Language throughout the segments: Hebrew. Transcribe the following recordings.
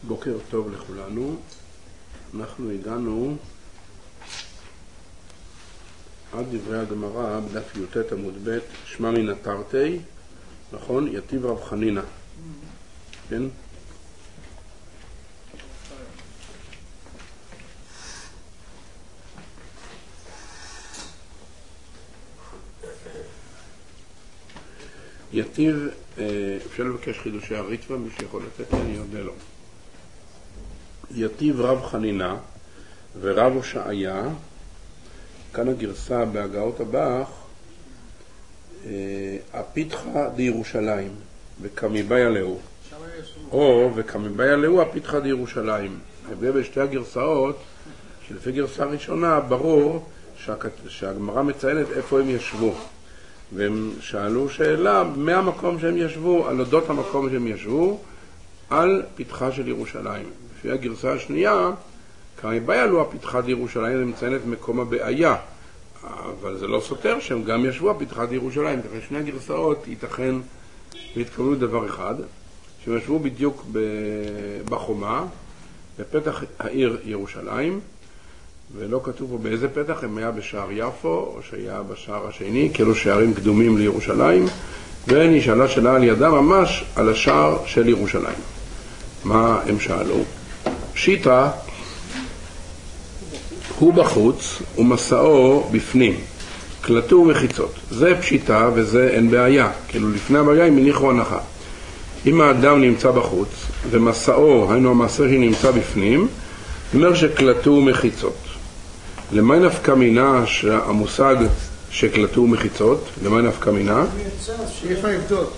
בוקר טוב לכולנו. אנחנו הגענו עד דברי הגמרא בדף י"ט עמוד ב', שמע מן תרתי, נכון? יתיב רב חנינא, כן? יתיב, אפשר לבקש חידושי הריטב"א, מי שיכול לתת לי אני יודע לו. יתיב רב חנינא ורב הושעיה, כאן הגרסה בהגאות הבח, הפיתחא דירושלים וקמיבאי עליהו, או וקמיבאי עליהו הפיתחא דירושלים. ההבדל בשתי הגרסאות, שלפי גרסה ראשונה ברור שהגמרא מציינת איפה הם ישבו, והם שאלו שאלה מהמקום שהם ישבו, על אודות המקום שהם ישבו, על פיתחה של ירושלים. לפי הגרסה השנייה, קמיבאי עליהו הפיתחא דירושלים, זה מציין את מקום הבעיה, אבל זה לא סותר שהם גם ישבו הפיתחא דירושלים. אחרי שני הגרסאות ייתכן והתקבלו דבר אחד, שהם ישבו בדיוק בחומה, בפתח העיר ירושלים, ולא כתוב פה באיזה פתח, אם היה בשער יפו או שהיה בשער השני, כאילו שערים קדומים לירושלים, ונשאלה שאלה על ידה ממש על השער של ירושלים. מה הם שאלו? פשיטא הוא בחוץ ומסעו בפנים, קלטו ומחיצות. זה פשיטא וזה אין בעיה, כאילו לפני הבעיה הם הניחו הנחה. אם האדם נמצא בחוץ ומסעו, היינו המעשר שנמצא בפנים, זאת אומרת שקלטו ומחיצות. למה נפקא מינה שהמושג שקלטו ומחיצות? למה נפקא מינה? שיש לה עבדות.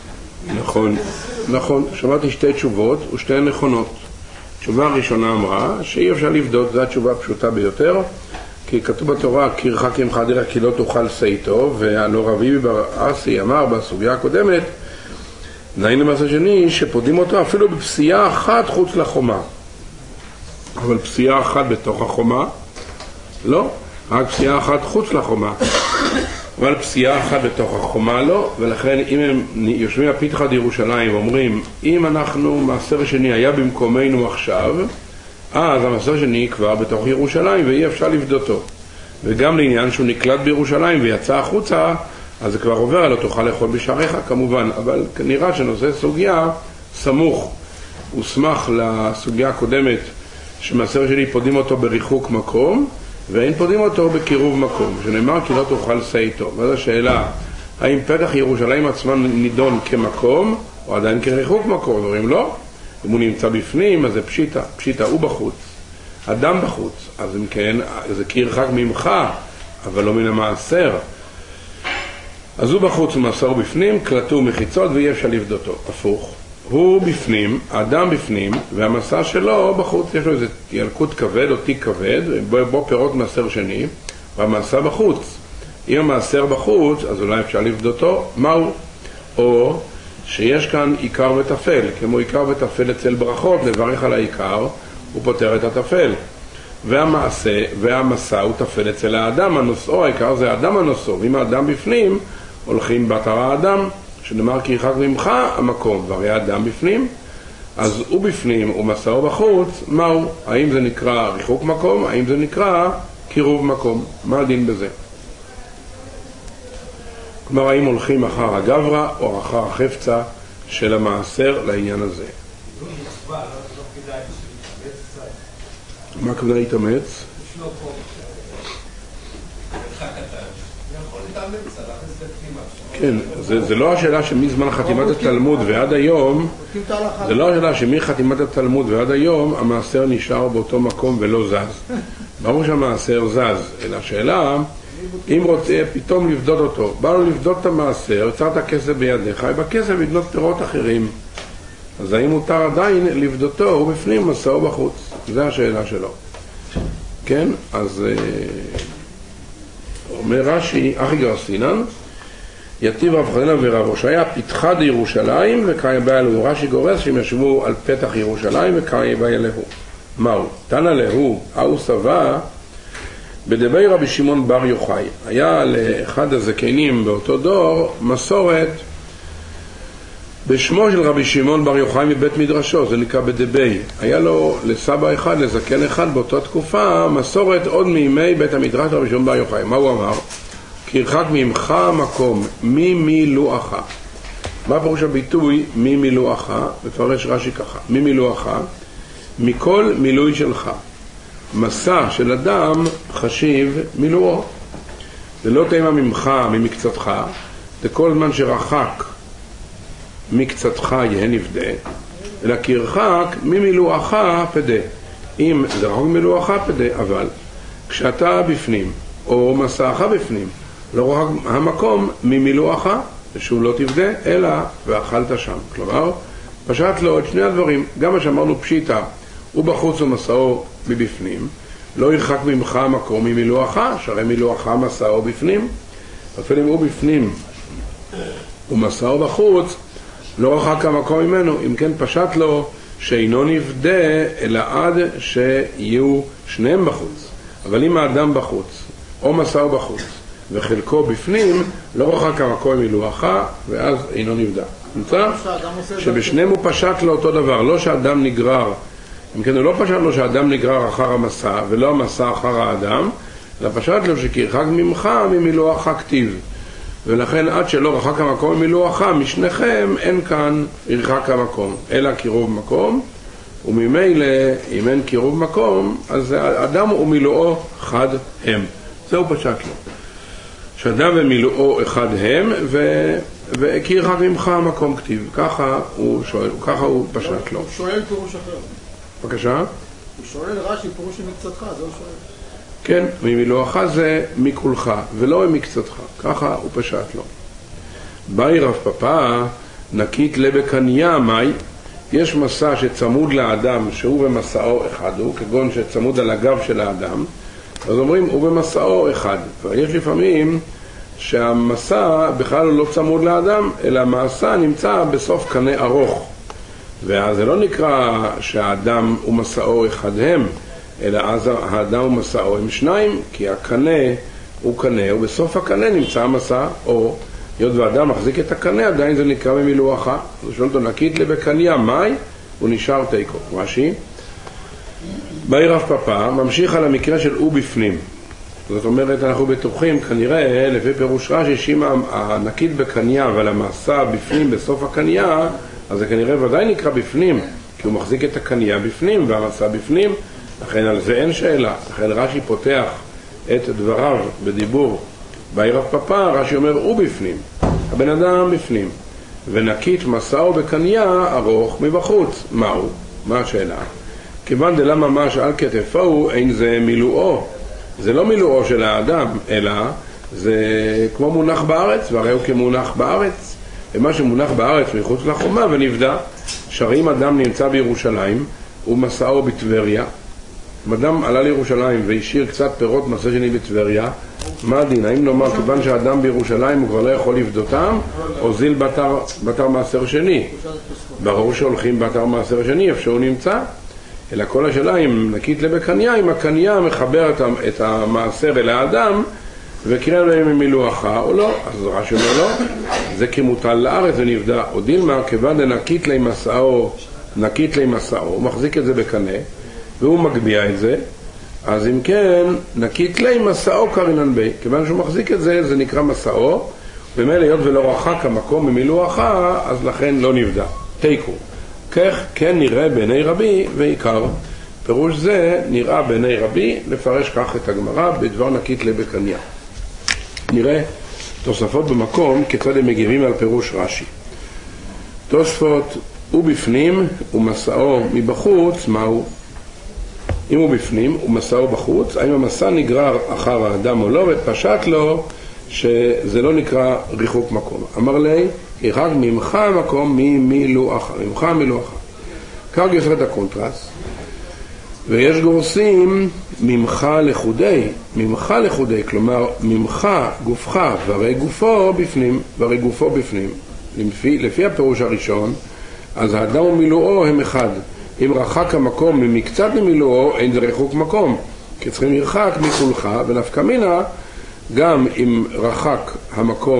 נכון, שמעתי שתי תשובות ושתי נכונות. התשובה הראשונה אמרה שאי אפשר לבדות, זו התשובה הפשוטה ביותר, כי כתוב בתורה כי ירחק ממך דירה כי לא תאכל שאיתו, והלא רביבי בר אסי אמר בסוגיה הקודמת, דהיינו מעשה שני שפודים אותו אפילו בפסיעה אחת חוץ לחומה. אבל פסיעה אחת בתוך החומה? לא, רק פסיעה אחת חוץ לחומה. אבל פסיעה אחת בתוך החומה לא, ולכן אם הם יושבים הפיתחא דירושלים ואומרים אם אנחנו מעשר שני היה במקומנו עכשיו, אז המעשר שני כבר בתוך ירושלים ואי אפשר לבדותו. וגם לעניין שהוא נקלט בירושלים ויצא החוצה, אז זה כבר עובר, לא תוכל לאכול בשעריך כמובן, אבל נראה שנושא סוגיה סמוך, הוא סמך לסוגיה הקודמת שמעשר שני פודים אותו בריחוק מקום ואין פודים אותו בקירוב מקום, שנאמר כי לא תאכל שאיתו. ואז השאלה, האם פתח ירושלים עצמה נידון כמקום או עדיין כריחוק מקום? אומרים לא, אם הוא נמצא בפנים אז זה פשיטא הוא בחוץ, אדם בחוץ, אז אם כן זה כי ירחק ממך אבל לא מן המעשר, אז הוא בחוץ ומעשר בפנים, קלטו מחיצות ואי אפשר לבדותו. הפוך, הוא בפנים, האדם בפנים, והמסע שלו בחוץ, יש לו איזה ילקוט כבד או תיק כבד, בו פירות מעשר שני, והמסע בחוץ. אם המעשר בחוץ, אז אולי אפשר לבדותו, מהו? או שיש כאן עיקר וטפל, כמו עיקר וטפל אצל ברכות, לברך על העיקר, הוא פותר את הטפל. והמסע הוא טפל אצל האדם, הנושאו, העיקר זה האדם הנושאו, ואם האדם בפנים, הולכים באתר האדם, שנאמר כי ירחק ממך המקום, והרי האדם בפנים, אז הוא בפנים ומסעו בחוץ, מהו? האם זה נקרא ריחוק מקום? האם זה נקרא קירוב מקום? מה הדין בזה? כלומר, האם הולכים אחר הגברא או אחר החפצה של המעשר לעניין הזה? מה הכוונה להתאמץ? כן, זה לא השאלה שמזמן חתימת התלמוד ועד היום, זה לא השאלה שמחתימת התלמוד ועד היום המעשר נשאר באותו מקום ולא זז. ברור שהמעשר זז, אלא השאלה אם רוצה פתאום לבדות אותו, באנו לבדות את המעשר, יצרת כסף בידיך, בכסף לבדות פירות אחרים, אז האם מותר עדיין לבדותו, הוא בפנים מסעו בחוץ? זו השאלה שלו. כן, אז אומר רש"י, אחי גרסינן, יתיב רב חנינא ורב הושעיה פיתחא דירושלים וקמיבאי עליהו. רש"י גורס שהם ישבו על פתח ירושלים וקמיבאי עליהו. מהו? תנא להו אהו סבא בדבי רבי שמעון בר יוחאי. היה לאחד הזקנים באותו דור מסורת בשמו של רבי שמעון בר יוחאי מבית מדרשו, זה נקרא בדבי. היה לו לסבא אחד, לזקן אחד באותה תקופה, מסורת עוד מימי בית המדרש רבי שמעון בר יוחאי. מה הוא אמר? כי ירחק ממך מקום, ממילואך. מה פירוש הביטוי ממילואך? מפרש רש"י ככה, ממילואך, מכל מילוי שלך. מסע של אדם חשיב מילואו. זה לא תימה ממך, ממקצתך, זה כל זמן שרחק מקצתך יהיה נפדה, אלא כי ירחק ממילואך פדה. אם זה רחוק ממילואך פדה, אבל כשאתה בפנים, או מסעך בפנים, לא רחק המקום ממילואך, שהוא לא תפדה, אלא ואכלת שם. כלומר, פשט לו את שני הדברים, גם מה שאמרנו פשיטה, הוא בחוץ ומסעו מבפנים, לא ירחק ממך המקום ממילואך, שהרי מילואך מסעו בפנים, אפילו אם הוא בפנים ומסעו בחוץ, לא רחק המקום ממנו. אם כן פשט לו שאינו נפדה אלא עד שיהיו שניהם בחוץ. אבל אם האדם בחוץ או מסעו בחוץ וחלקו בפנים, לא רחק המקום ממילואך, ואז אינו נפדה. נמצא שבשניהם הוא פשט לו אותו דבר, לא שאדם נגרר. אם כן הוא לא פשט לו שאדם נגרר אחר המסע ולא המסע אחר האדם, אלא פשט לו שכי ירחק ממך ממילואך כתיב. ולכן עד שלא רחק המקום ממילואך, משניכם אין כאן ירחק המקום, אלא קירוב מקום, וממילא אם אין קירוב מקום, אז אדם ומילואו חד הם. זהו פשט לו. שאדם ומילואו אחד הם, וכי ירחק ממך המקום כתיב. ככה הוא שואל, ככה הוא פשט לו. הוא שואל פירוש אחר. בבקשה? הוא שואל רש"י פירוש מקצתך, זה הוא שואל. כן, ממילואך זה מכולך, ולא מקצתך. ככה הוא פשט לו. באי רב פפא, נקית לבקניה מאי, יש מסע שצמוד לאדם שהוא במסעו אחד הוא, כגון שצמוד על הגב של האדם, אז אומרים הוא במסעו אחד. ויש לפעמים שהמסע בכלל לא צמוד לאדם, אלא המסע נמצא בסוף קנה ארוך. ואז זה לא נקרא שהאדם ומסעו אחד הם, אלא אז האדם ומסעו הם שניים, כי הקנה הוא קנה, ובסוף הקנה נמצא המסע, או היות ואדם מחזיק את הקנה, עדיין זה נקרא ממילואך. הוא שואל אותו, נקית לבקניה מאי, הוא נשאר תיקו. רש"י, באי רב פפא, ממשיך על המקרה של הוא בפנים. זאת אומרת, אנחנו בטוחים, כנראה, לפי פירוש רש"י, שאם הנקית בקניה, אבל המסע בפנים בסוף הקניה, אז זה כנראה ודאי נקרא בפנים, כי הוא מחזיק את הקניה בפנים, והמסע בפנים, לכן על זה אין שאלה. לכן רש"י פותח את דבריו בדיבור באי רב פפא, רש"י אומר הוא בפנים, הבן אדם בפנים, ונקית מסעו בקניה ארוך מבחוץ. מהו? מה השאלה? כיוון דלמה ממש על כתפו אין זה מילואו, זה לא מילואו של האדם, אלא זה כמו מונח בארץ, והרי הוא כמונח בארץ, ומה שמונח בארץ מחוץ לחומה ונבדע. שהרי אם אדם נמצא בירושלים ומסעו בטבריה, אם אדם עלה לירושלים והשאיר קצת פירות מסע שני בטבריה, מה הדין? האם נאמר כיוון שהאדם בירושלים הוא כבר לא יכול לפדותם, או זיל בתר מעשר שני? ברור שהולכים בתר מעשר שני איפה שהוא נמצא, אלא כל השאלה אם נקית לבקניה, אם הקניה מחבר את המעשר אל האדם וקרא להם ממילואך או לא. אז רש"י אומר לא, זה כמוטל לארץ ונבדע. או דילמה, כיוון דנקית לי מסעו, נקית לי מסעו, הוא מחזיק את זה בקנה והוא מגביע את זה, אז אם כן נקית לי מסעו קרינן בי, כיוון שהוא מחזיק את זה, זה נקרא מסעו, ומילא היות ולא רחק המקום ממילואך, אז לכן לא נבדע. תיקו. כך כן נראה בעיני רבי ועיקר. פירוש זה נראה בעיני רבי, לפרש כך את הגמרא בדבר נקית לבקניה. נראה תוספות במקום כיצד הם מגיבים על פירוש רש"י. תוספות הוא בפנים ומסעו מבחוץ, מהו? אם הוא בפנים ומסעו בחוץ, האם המסע נגרר אחר האדם או לא, ופשט לו שזה לא נקרא ריחוק מקום. אמר לי, ירחק ממך המקום ממילואך, ממך מילואך. כך גוסר את הקונטרס, ויש גורסים ממך לחודי, ממך לחודי, כלומר ממך גופך והרי גופו בפנים, והרי גופו בפנים. לפי הפירוש הראשון, אז האדם ומילואו הם אחד. אם רחק המקום ממקצת למילואו, אין זה ריחוק מקום, כי צריכים ירחק מכולך, ונפקא מינה, גם אם רחק המקום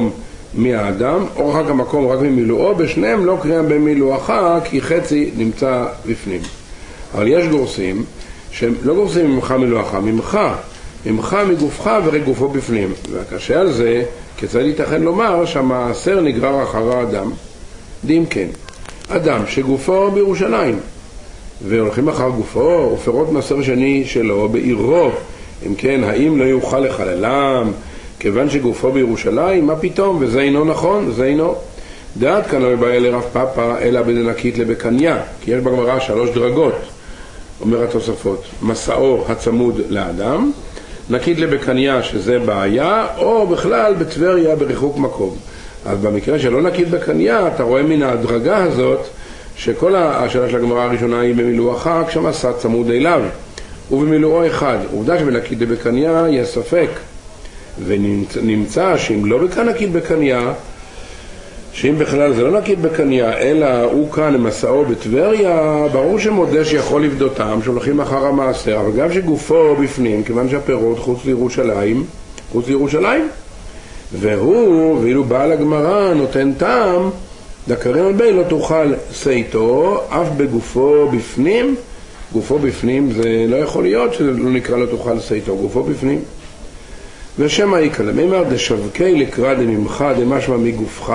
מהאדם, או רחק המקום רק ממילואו, בשניהם לא קריאה במילואך, כי חצי נמצא בפנים. אבל יש גורסים שהם לא גורסים ממך מילואך, ממך מגופך ורק גופו בפנים. והקשה על זה, כיצד ייתכן לומר שהמעשר נגרר אחר האדם? דין כן, אדם שגופו בירושלים והולכים אחר גופו, ופירות מעשר שני שלו בעירו, אם כן, האם לא יוכל לחללם כיוון שגופו בירושלים? מה פתאום? וזה אינו נכון, זה אינו. דעת כאן לא יבא אלה רב פאפא אלא בדנקית לבקניה, כי יש בגמרא 3 דרגות, אומר התוספות, מסעו הצמוד לאדם, נקית לבקניה שזה בעיה, או בכלל בטבריה ברחוק מקום. אז במקרה שלא נקית בקניה, אתה רואה מן ההדרגה הזאת שכל השאלה של הגמרא הראשונה היא במילואך, כשמסע צמוד אליו ובמילואו אחד. עובדה שבנקית לבקניה יש ספק, ונמצא שאם לא בכאן נקית בקניה, שאם בכלל זה לא נקית בקניה אלא הוא כאן מסעו בטבריה, ברור שמודה שיכול לבדותם שהולכים אחר המעשר, אבל גם שגופו בפנים, כיוון שהפירות חוץ לירושלים, והוא, ואילו בעל הגמרא נותן טעם, דקרים על בי לא תאכל סייתו, אף בגופו בפנים. גופו בפנים זה לא יכול להיות שזה לא נקרא לא תאכל סייתו, גופו בפנים. ושמא יקלה, מימר דשווקי לקרא דממך דמשמע מגופך,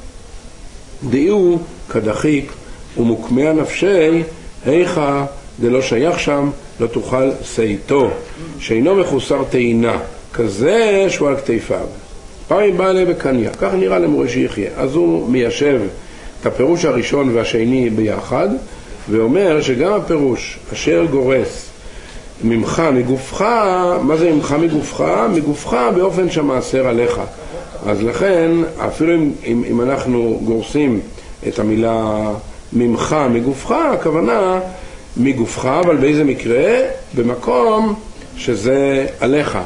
דאו כדחיק ומוקמע נפשי, היכה דלא שייך שם לא תאכל סייתו, שאינו מחוסר טעינה, כזה שהוא על כתפיו. פעמים בא אלה בקניה, כך נראה למורה שיחיה. אז הוא מיישב את הפירוש הראשון והשני ביחד, ואומר שגם הפירוש אשר גורס ממך מגופך, מה זה ממך מגופך? מגופך באופן שמעשר עליך. אז לכן, אפילו אם אנחנו גורסים את המילה ממך מגופך, הכוונה מגופך, אבל באיזה מקרה? במקום שזה עליך,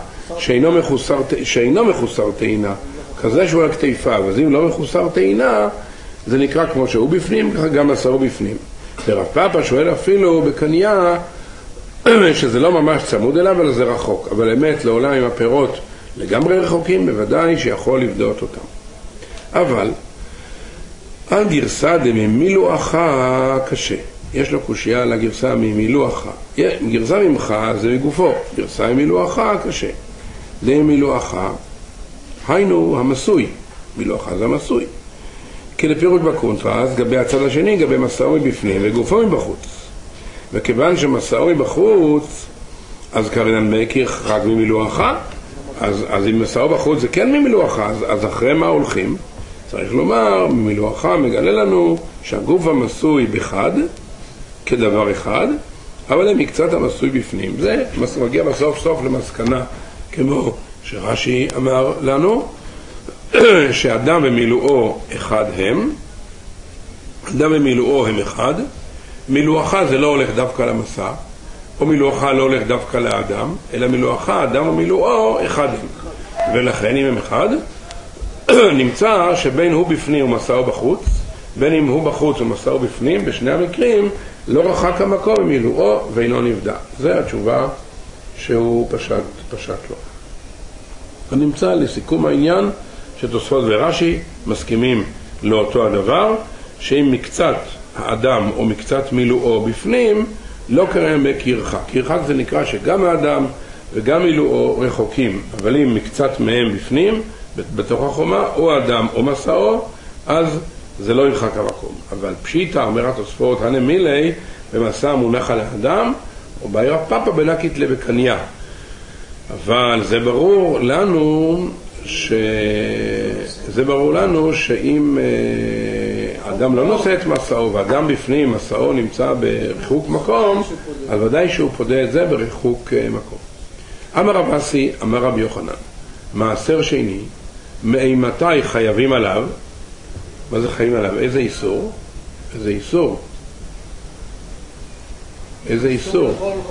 שאינו מחוסר טעינה, כזה שהוא על כתפיו. אז אם לא מחוסר טעינה, זה נקרא כמו שהוא בפנים, ככה גם מסעו בפנים. ורב פאפא שואל אפילו בקניה, שזה לא ממש צמוד אליו, אבל זה רחוק. אבל אמת, לעולם עם הפירות לגמרי רחוקים, בוודאי שיכול לבדות אותם. אבל, על גרסה דממילואך קשה. יש לו קושיה על הגרסה ממילואך. גרסה ממך זה מגופו, גרסה ממילואך קשה. דמילואך, היינו המסוי. מילואך זה המסוי. כי לפירוש בקונטרסט, גבי הצד השני, גבי מסעו מבפנים וגופו מבחוץ. וכיוון שמסעו מבחוץ, אז קרינן מקיר רק ממילואך. אז אם מסעו בחוץ זה כן ממילואך, אז אחרי מה הולכים? צריך לומר, ממילואך מגלה לנו שהגוף המסוי בחד, כדבר אחד, אבל הם מקצת המסוי בפנים. זה מגיע בסוף סוף למסקנה, כמו שרש"י אמר לנו, שאדם ומילואו אחד הם, אדם ומילואו הם אחד, מילואך זה לא הולך דווקא למסע, או מילואך לא הולך דווקא לאדם, אלא מילואך, אדם ומילואו אחד הם. ולכן אם הם אחד, נמצא שבין הוא בפנים ומסעו בחוץ, בין אם הוא בחוץ ומסעו בפנים, בשני המקרים לא רחק המקום ממילואו ואינו נבדע. זה התשובה שהוא פשט לו. ונמצא לסיכום העניין שתוספות ורש"י מסכימים לאותו הדבר, שאם מקצת האדם או מקצת מילואו בפנים, לא קראים בקרחק. קרחק זה נקרא שגם האדם וגם מילואו רחוקים, אבל אם מקצת מהם בפנים, בתוך החומה, או האדם או מסעו, אז זה לא ירחק המקום. אבל פשיטה, אומר התוספות, הנמילי, במסע מונח על האדם, או בעיר הפאפה בנקית לבקניה. אבל זה ברור לנו שאם אדם לא נושא את מסעו ואדם בפנים, מסעו נמצא ברחוק מקום, אז ודאי שהוא פודה את זה ברחוק מקום. אמר רב אסי, אמר רב יוחנן, מעשר שני, מאימתי חייבים עליו? מה זה חייבים עליו? איזה איסור? איזה איסור? איזה איסור?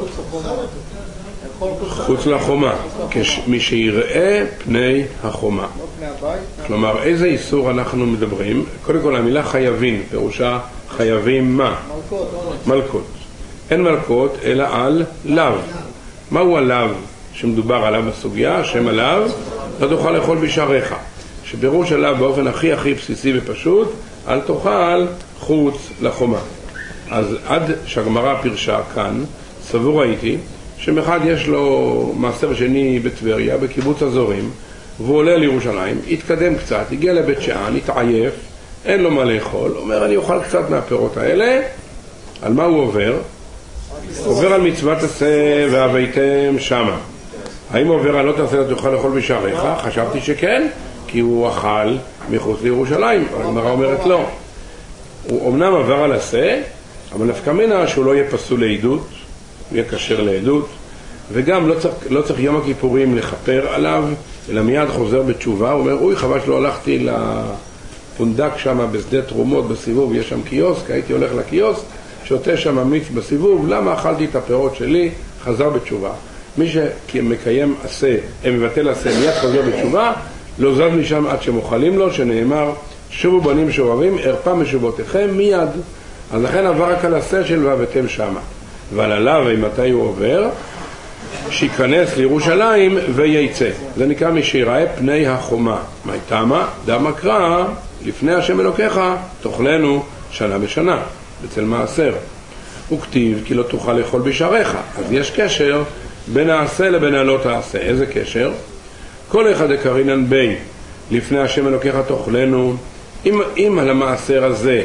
חוץ לחומה, מי שיראה פני החומה. כלומר, איזה איסור אנחנו מדברים? קודם כל, המילה חייבים, פירושה חייבים מה? מלכות. אין מלכות, אלא על לאו. מהו הלאו שמדובר עליו בסוגיה? שם הלאו, לא תוכל לאכול בשעריך. שפירוש עליו באופן הכי בסיסי ופשוט, אל תאכל חוץ לחומה. אז עד שהגמרא פירשה כאן, סבור הייתי, שמחד יש לו מעשר שני בטבריה, בקיבוץ אזורים, והוא עולה לירושלים, התקדם קצת, הגיע לבית שאן, התעייף, אין לו מה לאכול, אומר אני אוכל קצת מהפירות האלה. על מה הוא עובר? עובר על מצוות עשה והבאתם שמה. האם הוא עובר על לא תעשה תוכל לאכול בשעריך? חשבתי שכן, כי הוא אכל מחוץ לירושלים, אבל הגמרא אומרת לא. הוא אמנם עבר על עשה, אבל נפקא מינה שהוא לא יהיה פסול לעדות, הוא יהיה כשר לעדות, וגם לא צריך יום הכיפורים לכפר עליו, אלא מיד חוזר בתשובה. הוא אומר, אוי, חבל שלא הלכתי לפונדק שם בשדה תרומות בסיבוב, יש שם קיוסק, הייתי הולך לקיוסק, שותה שם מיץ בסיבוב, למה אכלתי את הפירות שלי? חזר בתשובה. מי שמקיים עשה, מבטל עשה, מיד חוזר בתשובה, לא זז משם עד שמוכלים לו, שנאמר, שובו בנים שובבים, הרפה משובותיכם מיד. אז לכן עבר רק על עשה של והבאתם שמה. ועל עליו, מתי הוא עובר? שיכנס לירושלים וייצא. זה נקרא משיראה פני החומה. מה תמה? דמה קרא, לפני השם אלוקיך, תאכלנו שנה בשנה, בצל מעשר. וכתיב כי לא תוכל לאכול בשעריך. אז יש קשר בין העשה לבין הלא תעשה. איזה קשר? כל אחד דקרינן בי, לפני השם אלוקיך תאכלנו. אם על המעשר הזה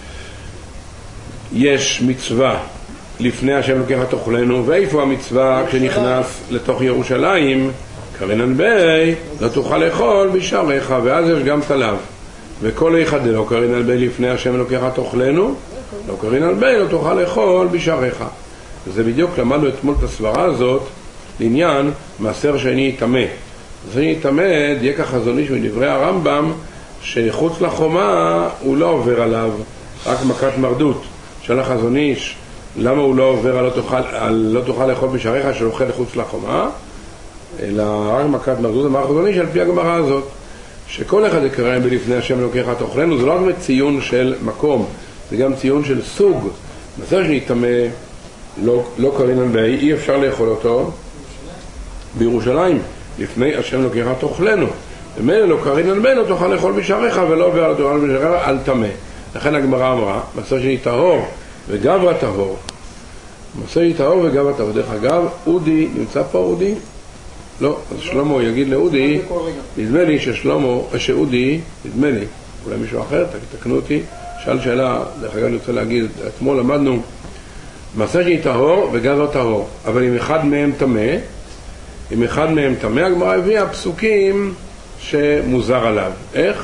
יש מצווה לפני השם אלוקיך תאכלנו, ואיפה המצווה כשנכנס לתוך ירושלים? קרינן בי, לא תוכל לאכול בשעריך, ואז יש גם תלב. וכל אחד לא קרינן בי לפני השם אלוקיך תאכלנו, לא קרינן בי, לא תוכל לאכול בשעריך. וזה בדיוק למדנו אתמול את הסברה הזאת לעניין מעשר שני יטמא. מעשר שני יטמא, דייקה חזון איש מדברי הרמב"ם, שחוץ לחומה הוא לא עובר עליו, רק מכת מרדות. שאל החזון איש, למה הוא לא עובר על לא תוכל לאכול בשעריך שאוכל לחוץ לחומה, אלא רק מכת מרדות? אמר החזון איש על פי הגמרא הזאת, שכל אחד יקרא בלפני השם אלוקיך תאכלנו, זה לא רק ציון של מקום, זה גם ציון של סוג. מעשר שני יטמא, לא קרינן בי, אי אפשר לאכול אותו בירושלים, לפני השם אלוקיך תאכלנו. ומילא לא קרינן בי, לא תוכל לאכול בשעריך, ולא עובר על תאכל בשעריך, אל טמא. לכן הגמרא אמרה, מעשר שני טהור וגברא טהור. מעשר שני טהור וגברא טהור. דרך אגב, אודי, נמצא פה אודי? לא, אז שלמה יגיד לאודי, נדמה לי שאודי, נדמה לי, אולי מישהו אחר, תקנו אותי, שאל שאלה, דרך אגב אני רוצה להגיד, אתמול למדנו, מעשר שני טהור וגברא טהור, אבל אם אחד מהם טמא, הגמרא הביאה פסוקים שמוזר עליו. איך?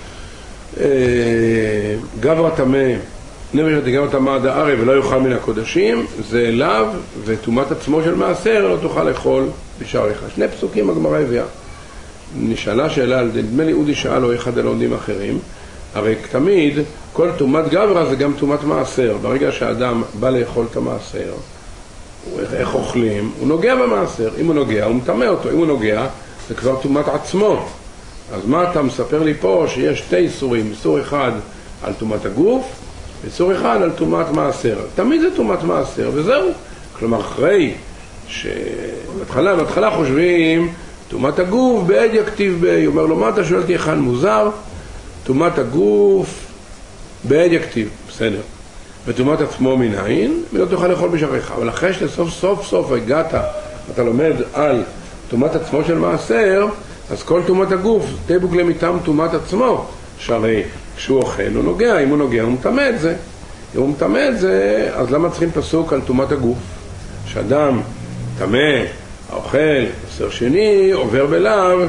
גברא טמא, נפש ותגברא טמא עד הערב ולא יאכל מן הקודשים, זה אליו, וטומאת עצמו של מעשר לא תוכל לאכול בשעריך. שני פסוקים הגמרא הביאה. נשאלה שאלה, נדמה לי אודי שאל או אחד הלומדים אחרים, הרי תמיד כל טומאת גברא זה גם טומאת מעשר. ברגע שהאדם בא לאכול את המעשר, איך אוכלים? הוא נוגע במעשר. אם הוא נוגע, הוא מטמא אותו. אם הוא נוגע, זה כבר טומאת עצמו. אז מה אתה מספר לי פה? שיש שתי איסורים, איסור אחד על טומאת הגוף, ואיסור אחד על טומאת מעשר. תמיד זה טומאת מעשר, וזהו. כלומר, אחרי בהתחלה חושבים, טומאת הגוף בעד יכתיב בי. אומר לו, מה אתה שואל אותי אחד מוזר? טומאת הגוף בעד יכתיב, בסדר. וטומאת עצמו מנין, ולא תוכל לאכול בשעריך. אבל אחרי שסוף הגעת, אתה לומד על טומאת עצמו של מעשר, אז כל טומאת הגוף, תבוק למיתם טומאת עצמו, שהרי כשהוא אוכל הוא נוגע, אם הוא נוגע הוא מטמא את זה. אם הוא מטמא את זה, אז למה צריכים פסוק על טומאת הגוף? שאדם טמא, האוכל, מעשר שני, עובר בלאו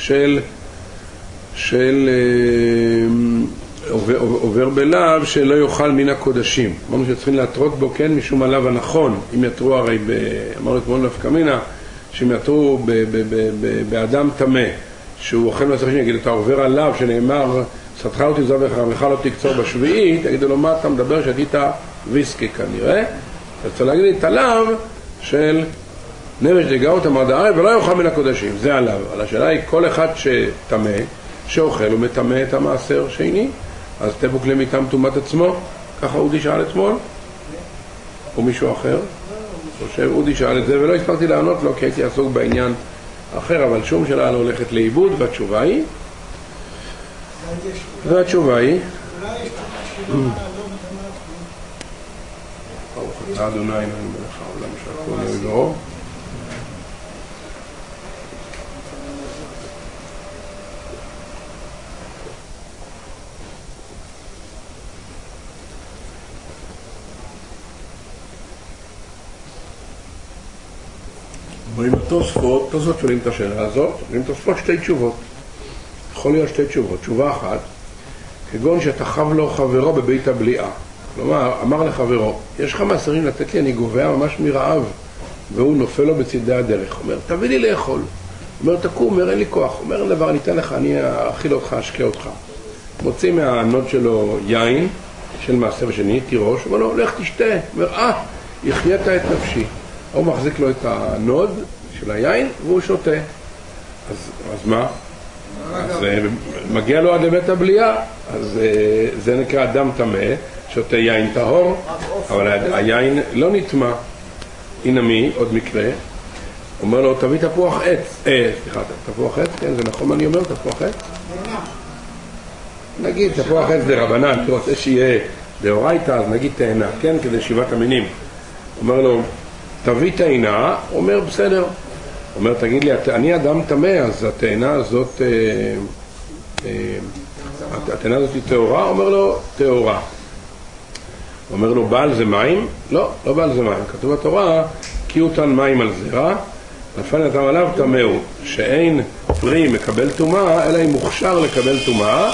עובר בלאו שלא יאכל מן הקודשים. אמרנו שצריכים להתרות בו כן משום הלאו הנכון. אם יתרו הרי, אמרנו אתמול נפקא מינה, שאם יתרו באדם טמא, שהוא אוכל מעשר שני, יגיד, אתה עובר עליו שנאמר, סתך אותי זו וחרמך לא תקצור בשביעית, יגידו לו, מה אתה מדבר שתית ויסקי כנראה? אז צריך להגיד את עליו של נפש דגאו תמא עד הערב ולא יאכל מן הקודשים, זה עליו. אבל השאלה היא, כל אחד שטמא, שאוכל הוא מטמא את המעשר שני, אז תבוק למיתם טומאת עצמו. ככה אודי שאל אתמול, או מישהו אחר חושב, אודי שאל את זה ולא הספקתי לענות לו כי הייתי עסוק בעניין אחר, אבל שום שאלה לא הולכת לאיבוד, והתשובה היא והתשובה היא, אולי יש שאלה לא מתאימה. ברוך אתה אדוני אלוהינו מלך העולם שהכל נהיה בדברו. אומרים התוספות שואלים את השאלה הזאת, אומרים תוספות שתי תשובות. יכול להיות שתי תשובות. תשובה אחת, כגון שתחב לו חברו בבית הבליעה. כלומר, אמר לחברו, יש לך מעשרים לתת לי, אני גובע ממש מרעב. והוא נופל לו בצדי הדרך. אומר, תביא לי לאכול. אומר, תקום, אומר, אין לי כוח. אומר, דבר, אני אתן לך, אני אכיל אותך, אשקה אותך. מוציא מהנוד שלו יין של מעשר שני, תירוש. אומר לו, לך תשתה. אומר, החייאת את נפשי. הוא מחזיק לו את הנוד של היין והוא שותה. אז מה? אז מגיע לו עד לבית הבליעה. אז זה נקרא אדם טמא, שותה יין טהור, אבל היין לא נטמא. הנה מי, עוד מקרה, אומר לו, תביא תפוח עץ. תפוח עץ, כן, זה נכון מה אני אומר, תפוח עץ? נגיד, תפוח עץ זה רבנן, אתה רוצה שיהיה דאורייתא, אז נגיד תאנה, כן, כדי שבעת המינים. אומר לו, תביא תאנה, אומר בסדר. אומר, תגיד לי, אני אדם טמא, אז התאנה הזאת, היא טהורה? אומר לו, טהורה. אומר לו, בעל זה מים? לא, לא בעל זה מים. כתוב בתורה, כי אותן מים על זרע, נפל נתם עליו טמאו, שאין פרי מקבל טומאה, אלא אם מוכשר לקבל טומאה,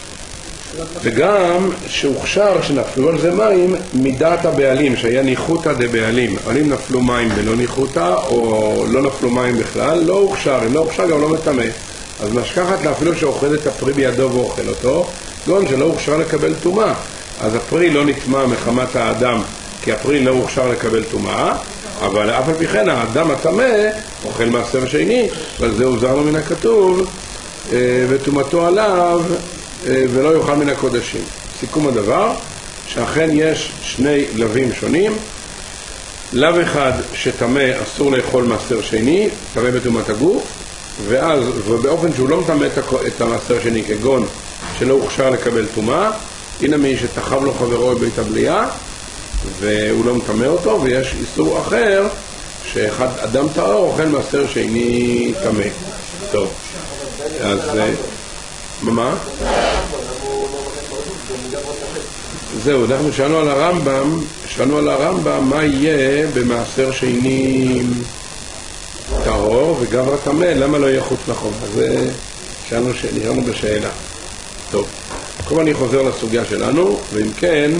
וגם שהוכשר שנפלו על זה מים מדעת הבעלים, שהיה ניחותא דבעלים. אבל אם נפלו מים ולא ניחותא, או לא נפלו מים בכלל, לא הוכשר. אם לא הוכשר גם לא מטמא. אז משכחת לאפילו שאוכל את הפרי בידו ואוכל אותו, גון שלא הוכשר לקבל טומאה. אז הפרי לא נטמא מחמת האדם, כי הפרי לא הוכשר לקבל טומאה, אבל אף על פי כן האדם הטמא אוכל מעשר שני, ועל זה הוזר לו מן הכתוב, וטומאתו עליו ולא יאכל מן הקודשים. סיכום הדבר, שאכן יש שני לווים שונים. לב אחד שטמא אסור לאכול מעשר שני, טמא בטומאת הגוף, ובאופן שהוא לא מטמא את המעשר שני, כגון שלא הוכשר לקבל טומאה, הנה מי שתחב לו חברו בבית הבליעה והוא לא מטמא אותו, ויש איסור אחר שאחד אדם טהור אוכל מעשר שני טמא. טוב, אז מה? זהו, אנחנו שאלנו על הרמב"ם מה יהיה במעשר שני טהור וגבר טמא, למה לא יהיה חוץ לחום? אז נשארנו בשאלה. טוב, כל אני חוזר לסוגיה שלנו, ואם כן,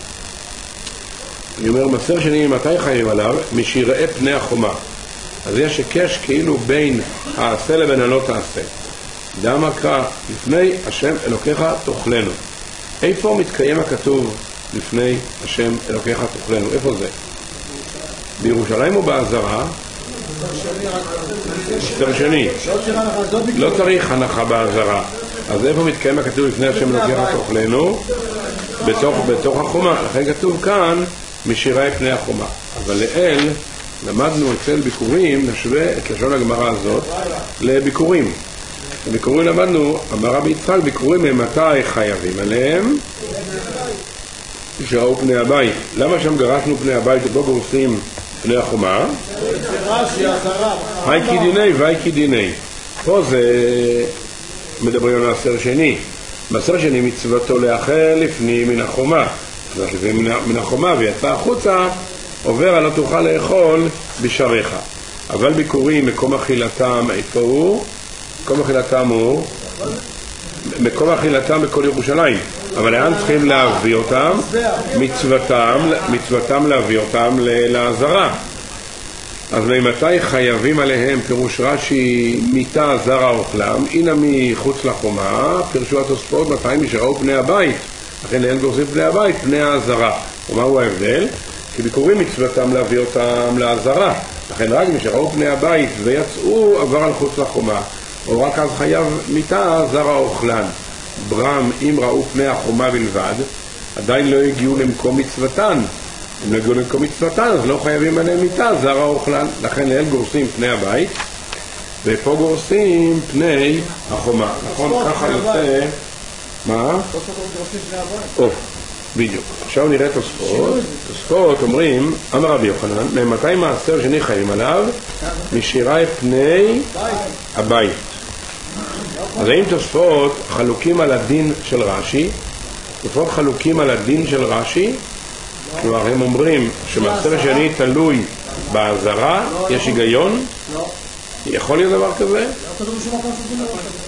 אני אומר, מעשר שני מתי חייב עליו? משיראה פני החומה. אז יש הקש כאילו בין העשה לבין הלא תעשה. דמה קרא, לפני השם אלוקיך תאכלנו. איפה מתקיים הכתוב לפני השם אלוקיך תאכלנו? איפה זה? בירושלים או בעזרה? מעשר שני. לא צריך הנחה בעזרה. אז איפה מתקיים הכתוב לפני השם אלוקיך תאכלנו? בתוך החומה. לכן כתוב כאן משירי פני החומה. אבל לאל למדנו אצל ביקורים, נשווה את לשון הגמרא הזאת לביקורים. בביקורים למדנו, אמר רבי יצחק, ביקורים הם מתי חייבים עליהם? שראו פני הבית. למה שם גרסנו פני הבית ובו גורסים פני החומה? היי כדיני והי כדיני. פה זה מדברים על מעשר שני. מעשר שני מצוותו לאחל לפני מן החומה. אז לפני מן החומה ויצא החוצה, עובר על לא תוכל לאכול בשעריך. אבל ביקורים, מקום אכילתם, איפה הוא? מקום אכילתם הוא? מקום אכילתם בכל ירושלים. אבל לאן צריכים להביא אותם? מצוותם להביא אותם לעזרה. אז ממתי חייבים עליהם? פירוש רש"י, מיתה זרע אוכלם, הנה מחוץ לחומה, פירשו התוספות מתי משראו פני הבית. לכן לאל גורסים פני הבית, פני העזרה. ומהו ההבדל? כי ביקורים מצוותם להביא אותם לעזרה. לכן רק משראו פני הבית ויצאו עבר על חוץ לחומה. או רק אז חייב מיתה זרע אוכלן. ברם, אם ראו פני החומה בלבד, עדיין לא הגיעו למקום מצוותן. אם לא הגיעו למקום מצוותן, אז לא חייבים עליהם מיתה זרע אוכלן. לכן לאל גורסים פני הבית, ופה גורסים פני החומה. נכון, ככה יוצא מה? תוספות רוצים פני הבית. או, בדיוק. עכשיו נראה תוספות. תוספות אומרים, אמר רבי יוחנן, ממתי מעשר שני חיים עליו? משירי פני הבית. אז האם תוספות חלוקים על הדין של רש"י? תוספות חלוקים על הדין של רש"י? כלומר, הם אומרים שמעשר שני תלוי בעזרה, יש היגיון? לא. יכול להיות דבר כזה? לא כתוב בשום מקום שום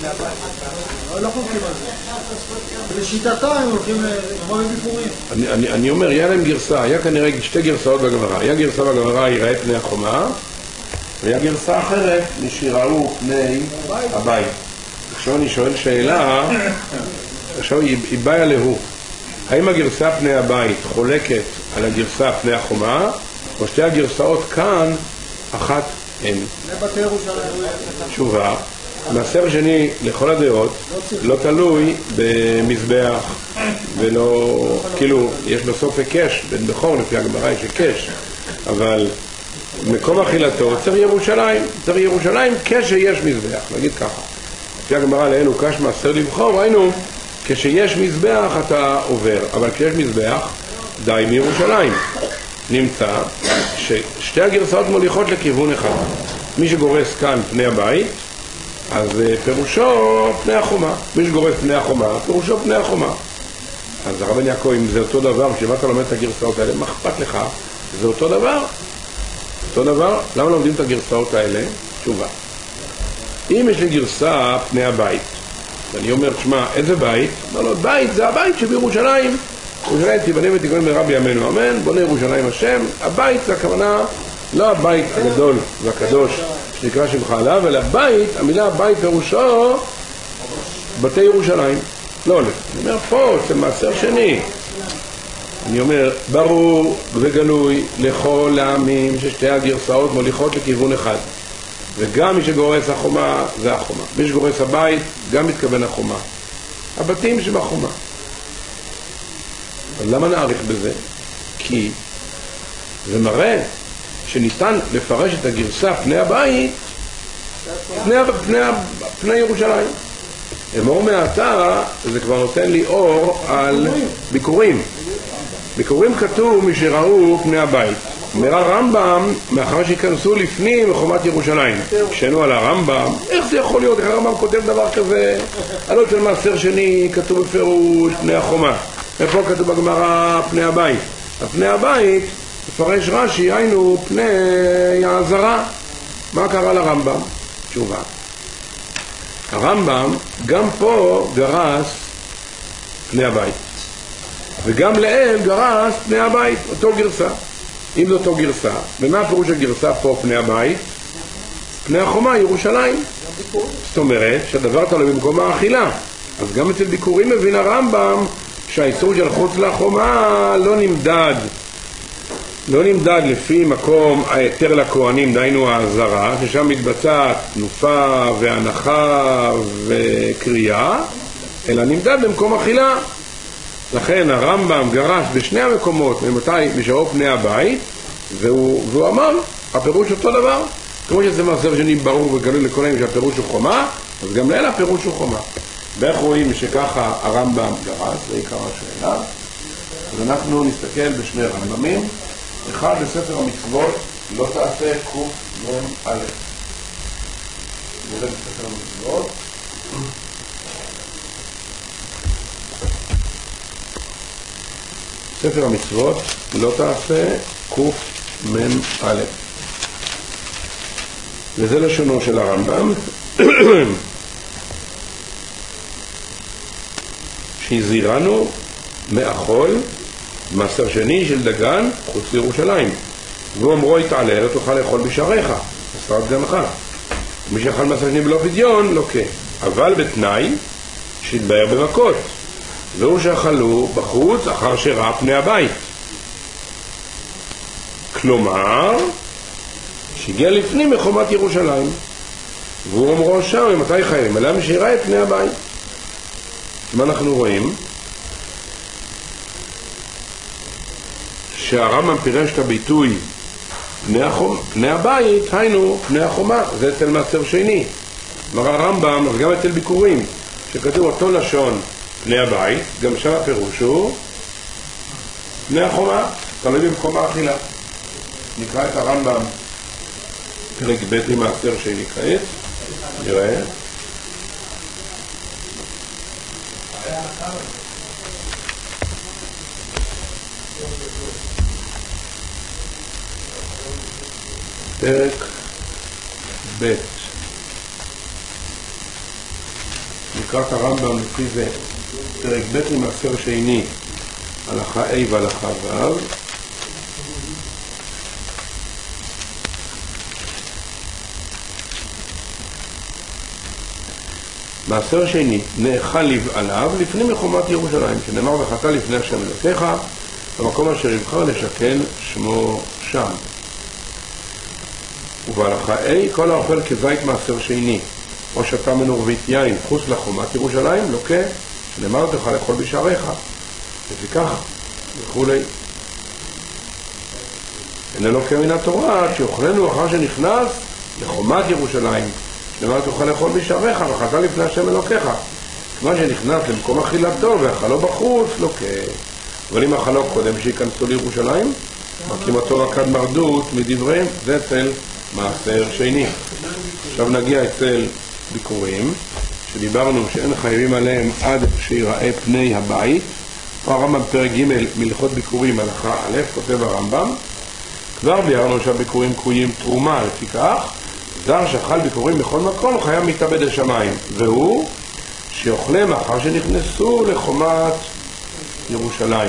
דבר. לא חולקים על זה. לשיטתם הם הולכים בביקורים. אני אומר, היה להם גרסה, היה כנראה שתי גרסאות בגמרא. היה גרסה בגמרא, יראה פני החומה, והיה גרסה אחרת, שיראו פני הבית. עכשיו אני שואל שאלה, עכשיו היא באה להוא. האם הגרסה פני הבית חולקת על הגרסה פני החומה, או שתי הגרסאות כאן, אחת אין? לבתי ירושלים. תשובה, מעשר שני לכל הדעות לא תלוי במזבח ולא, כאילו יש בסוף הקש, בן בכור לפי הגמרא יש הקש, אבל מקום אכילתו צריך ירושלים, צריך ירושלים כשיש מזבח, נגיד ככה. לפי הגמרא לאלו קש מעשר לבחור, ראינו כשיש מזבח אתה עובר, אבל כשיש מזבח די מירושלים. נמצא ששתי הגרסאות מוליכות לכיוון אחד. מי שגורס כאן פני הבית, אז פירושו פני החומה. מי שגורס פני החומה, פירושו פני החומה. אז הרבן יעקב, אם זה אותו דבר, כשמה אתה לומד את הגרסאות האלה, מה אכפת לך? זה אותו דבר? אותו דבר? למה לומדים את הגרסאות האלה? תשובה. אם יש לי גרסה פני הבית, ואני אומר, תשמע, איזה בית? לא, בית זה הבית שבירושלים. ירושלים תיבנה ותיכון ברבי ימינו, אמן, בונה ירושלים השם. הבית זה הכוונה, לא הבית הגדול והקדוש שנקרא שמך עליו, אלא בית, המילה בית פירושו בתי ירושלים. לא הולך. אני אומר, פה זה מעשר שני. אני אומר, ברור וגלוי לכל העמים ששתי הגרסאות מוליכות לכיוון אחד. וגם מי שגורס החומה זה החומה. מי שגורס הבית גם מתכוון החומה. הבתים שבחומה. אבל למה נעריך בזה? כי זה שניתן לפרש את הגרסה פני הבית פני ירושלים. אמור מעתה זה כבר נותן לי אור על ביקורים. ביקורים כתוב מי שראו פני הבית. אומר הרמב"ם, מאחר שיכנסו לפנים מחומת ירושלים. כשנו על הרמב"ם, איך זה יכול להיות? איך הרמב"ם כותב דבר כזה? עלות של מעשר שני כתוב בפירוש פני החומה. איפה כתוב בגמרא פני הבית? פני הבית, מפרש רש"י, היינו פני העזרה. מה קרה לרמב"ם? תשובה. הרמב"ם גם פה גרס פני הבית. וגם לאל גרס פני הבית, אותו גרסה. אם זו אותו גרסה, ומה הפירוש הגרסה פה פני הבית? פני החומה, ירושלים. זאת אומרת שהדבר תלוי במקום האכילה. אז גם אצל ביקורים מבין הרמב"ם שהאיסור של חוץ לחומה לא נמדד לפי מקום היתר לכהנים, דהיינו העזרה, ששם מתבצעת תנופה והנחה וקריאה, אלא נמדד במקום אכילה. לכן הרמב"ם גרס בשני המקומות ממתי משארו פני הבית, והוא אמר, הפירוש אותו דבר. כמו שזה מעשר שני ברור וגלוי לכל העמים שהפירוש הוא חומה, אז גם לאלה הפירוש הוא חומה. ואיך רואים שככה הרמב"ם גרס, זה עיקר השאלה. אז אנחנו נסתכל בשני רמב"מים. אחד בספר המצוות, לא תעשה קמ"א. נראה בספר המצוות. ספר המצוות, לא תעשה קמ"א. וזה לשונו של הרמב"ם. שהזהירנו מאכול מעשר שני של דגן חוץ לירושלים. והוא אמרו יתעלה, לא תוכל לאכול בשעריך, עשרת גנך. מי שאכל מעשר שני בלא פדיון, לא כן. אבל בתנאי שהתבהר במכות. והוא שאכלו בחוץ אחר שראה פני הבית. כלומר, שהגיע לפנים מחומת ירושלים. והוא אמרו שם, ממתי חייבים? אלא משירה את פני הבית. מה אנחנו רואים? שהרמב"ם פירש את הביטוי פני הבית, היינו פני החומה, זה אצל מעשר שני. אמר הרמב"ם, אז גם אצל ביקורים, שכתוב אותו לשון פני הבית, גם שם הפירוש הוא פני החומה, תלוי במקום האכילה. נקרא את הרמב"ם, פרק ב' למעשר שני כעת, נראה. פרק ב' נקרא את הרמב"ם לפי זה, פרק ב' למעשר שני, הלכה A והלכה ו'. מעשר שני, נאכל לבעליו לפני מחומת ירושלים, שנאמר וחטא לפני השם אלוקיך, במקום אשר יבחר לשכן שמו שם. ובהלכה A, כל האוכל כזית מעשר שני, או שתה מנורבית יין חוץ לחומת ירושלים, לוקה, שנאמר תוכל לאכול בשעריך, לפיכך וכולי. אין אלוקה מן התורה, שיאכלנו אחר שנכנס לחומת ירושלים, שנאמר תוכל לאכול בשעריך, וחטא לפני השם אלוקיך. כיוון שנכנס למקום אכילתו ואכלו בחוץ, לוקה. אבל אם אכלו קודם שיכנסו לירושלים, מקימתו רקד מרדות מדבריהם, זה אצל מעשר שני. עכשיו נגיע אצל ביקורים, שדיברנו שאין חייבים עליהם עד שיראה פני הבית. הרמב"ם פרק ג' מלכות ביקורים הלכה א', כותב הרמב"ם, כבר ביארנו שהביקורים קרויים תרומה, לפיכך זר שאכל ביקורים בכל מקום חייב מתאבד השמיים, והוא שיאכלם אחר שנכנסו לחומת ירושלים.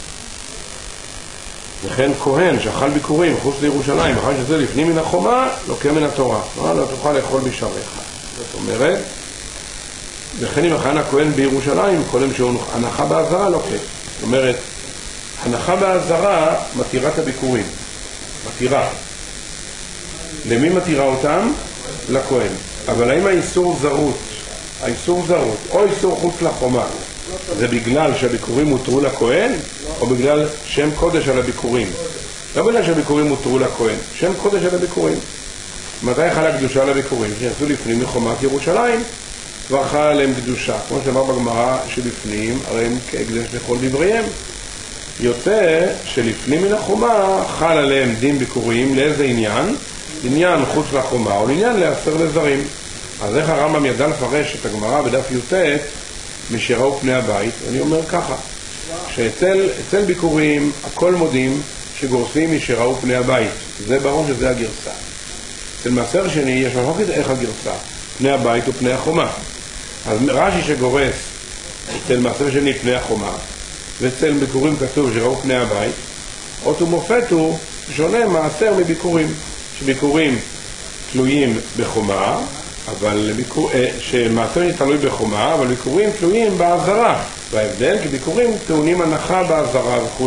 וכן כהן שאכל ביקורים חוץ לירושלים אחר שזה לפנים מן החומה, לוקה מן התורה, לא תוכל לאכול בשעריך. זאת אומרת, וכן אם אכל הכהן בירושלים קודם שהוא הנחה בעזרה, לוקה. זאת אומרת, הנחה בעזרה מתירה את הביקורים, מתירה. למי מתירה אותם? לכהן. אבל האם האיסור זרות, או איסור חוץ לחומה, זה בגלל שהביקורים הותרו לכהן, או בגלל שם קודש על הביקורים? לא בגלל שהביקורים הותרו לכהן, שם קודש על הביקורים. מתי חלה קדושה לביקורים? שיעשו לפנים מחומת ירושלים, כבר חלה עליהם קדושה. כמו שאמר בגמרא שלפנים, הרי הם כהקדש לכל דבריהם. יוצא שלפנים מן החומה חל עליהם דין ביקורים, לאיזה עניין? עניין חוץ לחומה, או עניין להסר לזרים. אז איך הרמב"ם ידע לפרש את הגמרא בדף י"ט משראו פני הבית? אני אומר ככה, שאצל ביקורים הכל מודים שגורסים משראו פני הבית, זה ברור שזה הגרסה. אצל מעשר שני יש מחלוקת איך הגרסה, פני הבית או פני החומה. אז רש"י שגורס אצל מעשר שני פני החומה, ואצל ביקורים כתוב שראו פני הבית, אות ומופת הוא שונה מעשר מביקורים, שביקורים תלויים בחומה, אבל שמעשר תלוי בחומה, אבל ביקורים תלויים בעזרה. וההבדל, כי ביקורים טעונים הנחה בעזרה וכו'.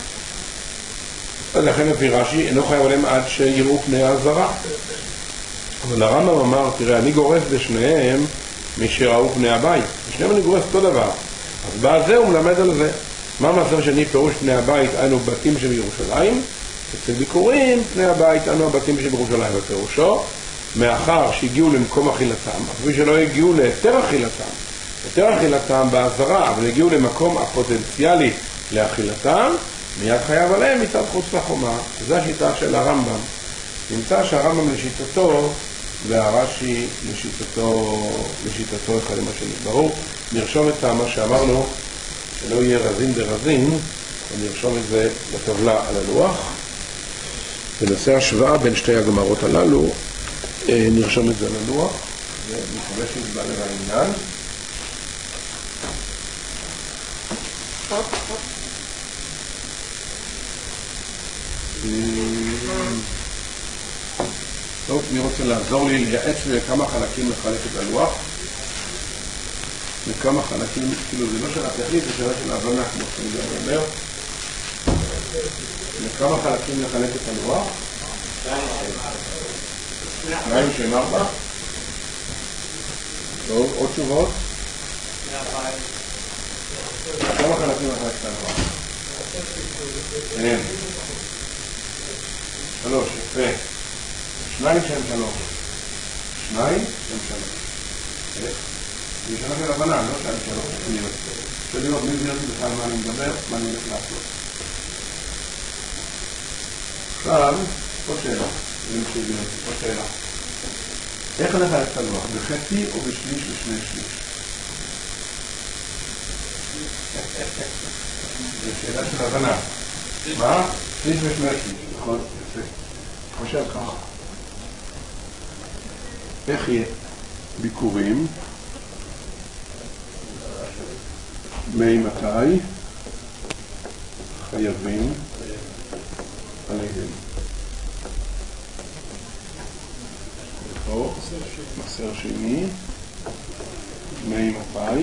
אז לכן לפי רש"י אינו חייב עליהם עד שיראו פני העזרה. אבל הרמב"ם אמר, תראה, אני גורס בשניהם משראו פני הבית. בשניהם אני גורס אותו דבר. אז בזה הוא מלמד על זה. מה מעשר שני פירוש פני הבית? אנו בתים שבירושלים. אצל ביקורים פני הבית אנו הבתים שבירושלים. ופירושו, מאחר שהגיעו למקום אכילתם, אפילו שלא הגיעו ליתר אכילתם, יותר אכילתם בעזרה, אבל הגיעו למקום הפוטנציאלי לאכילתם, מיד חייב עליהם מצד חוץ לחומה. זו השיטה של הרמב"ם. נמצא שהרמב"ם לשיטתו והרש"י לשיטתו אחד עם השני. ברור, נרשום את מה שאמרנו, שלא יהיה רזין ברזין, ונרשום את זה בטבלה על הלוח. ונעשה השוואה בין שתי הגמרות הללו, נרשום את זה על הלוח, ונקווה שנקבע לב העניין. טוב, מי רוצה לעזור לי לייעץ לי לכמה חלקים לחלק את הלוח? לכמה חלקים, כאילו זה לא שאלה טכנית, זה שאלה של ההבנה, כמו שאני גם אומר. לכמה חלקים לחלק את הלוח? 2 שהם 4? טוב, עוד תשובות? כמה חלקים לחלק את הלוח? 3, יפה. 2 שהם 3. 2 שהם 3. זה שאלה של הבנה, לא שאלה שאלות תכניות. רוצה לראות מי זירתי בכלל מה אני מדבר, מה אני הולך לעשות. עכשיו, עוד שאלה. עוד שאלה. איך הלך את הלוח? בחצי או בשליש ושני שליש? זו שאלה של הבנה. מה? שליש ושני שליש, נכון? יפה. חושב ככה. איך יהיה? ביקורים. מתי חייבים עליהם. פה, מסר שני. מתי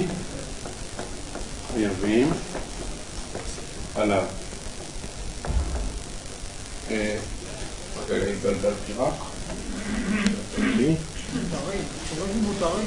חייבים עליו. רגע, התבלבלתי רק. מותרים, שלוש מותרים.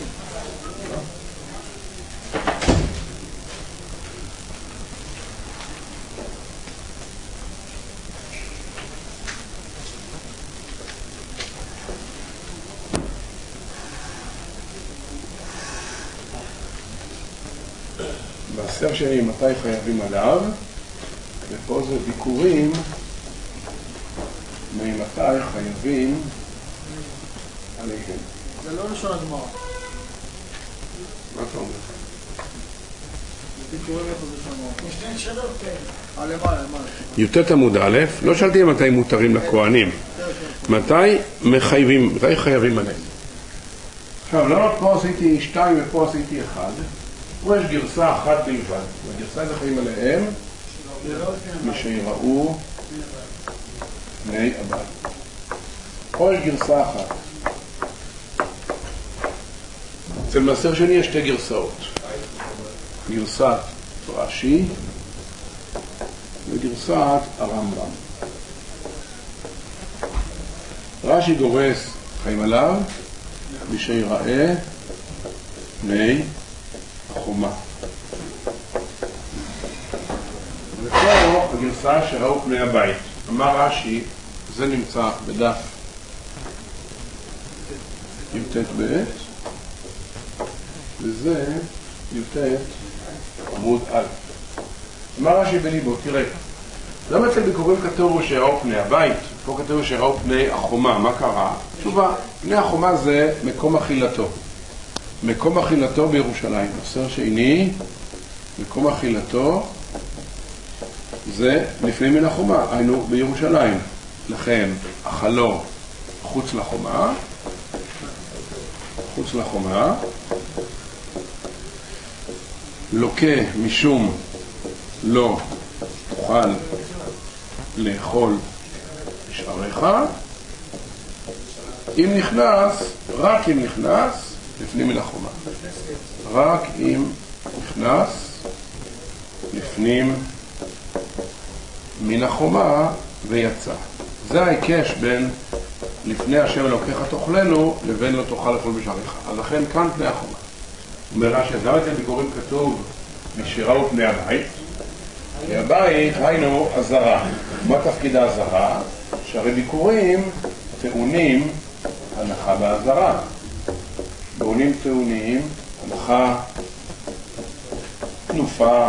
בסר שני, מתי חייבים עליו, ופה זה ביקורים, ממתי חייבים עליהם. זה לא לשון הגמרא. מה אתה אומר? ביקורים איפה זה לשון הגמרא. יש שני שאלות כאלה. למעלה. י"ט עמוד א', לא שאלתי מתי מותרים לכהנים. מתי חייבים עליהם. עכשיו, למה פה עשיתי 2 ופה עשיתי 1? פה יש גרסה אחת בלבד, והגרסה זה חיים עליהם משיראו בני הבעל. פה יש גרסה אחת. אצל מסר שני יש 2 גרסאות. גרסת רש"י וגרסת הרמב"ם. רש"י גורס חיים עליו משיראה בני החומה. ופה הגרסה שראו פני הבית. אמר רש"י, זה נמצא בדף י"ט ב' וזה י"ט עמוד א'. אמר רש"י בליבו, תראה, למה אצל ביקורים כתוב שראו פני הבית? פה כתוב שראו פני החומה, מה קרה? תשובה, פני החומה זה מקום אכילתו. מקום אכילתו בירושלים. מסר שני, מקום אכילתו זה לפני מן החומה, היינו בירושלים. לכן, אכלו חוץ לחומה, לוקה משום לא תוכל לאכול בשעריך, אם נכנס, רק אם נכנס, לפנים מן החומה. רק אם נכנס לפנים מן החומה ויצא. זה ההיקש בין לפני השם אלוקיך תאכלנו לבין לא תאכל לאכול בשעריך. אז לכן כאן פני החומה. אומר רש"י, למה אצל ביקורים כתוב משיראו פני הבית? כי הבית היינו הזרה. מה תפקיד ההזרה? שהרי ביקורים טעונים הנחה בהזרה. בונים טעונים, הנחה, תנופה,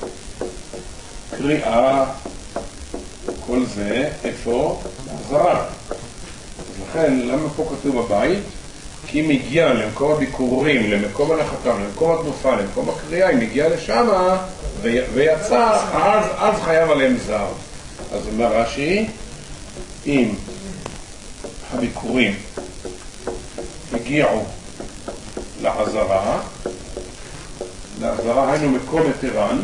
קריאה, כל זה, איפה? בהזרה. אז לכן, למה פה כתוב בבית? כי אם הגיע למקום הביקורים, למקום הנחתם, למקום התנופה, למקום הקריאה, אם הגיע לשם ויצא, אז חייב עליהם זר. אז אומר רש"י, אם הביקורים הגיעו לעזרה היינו מקום היתרן,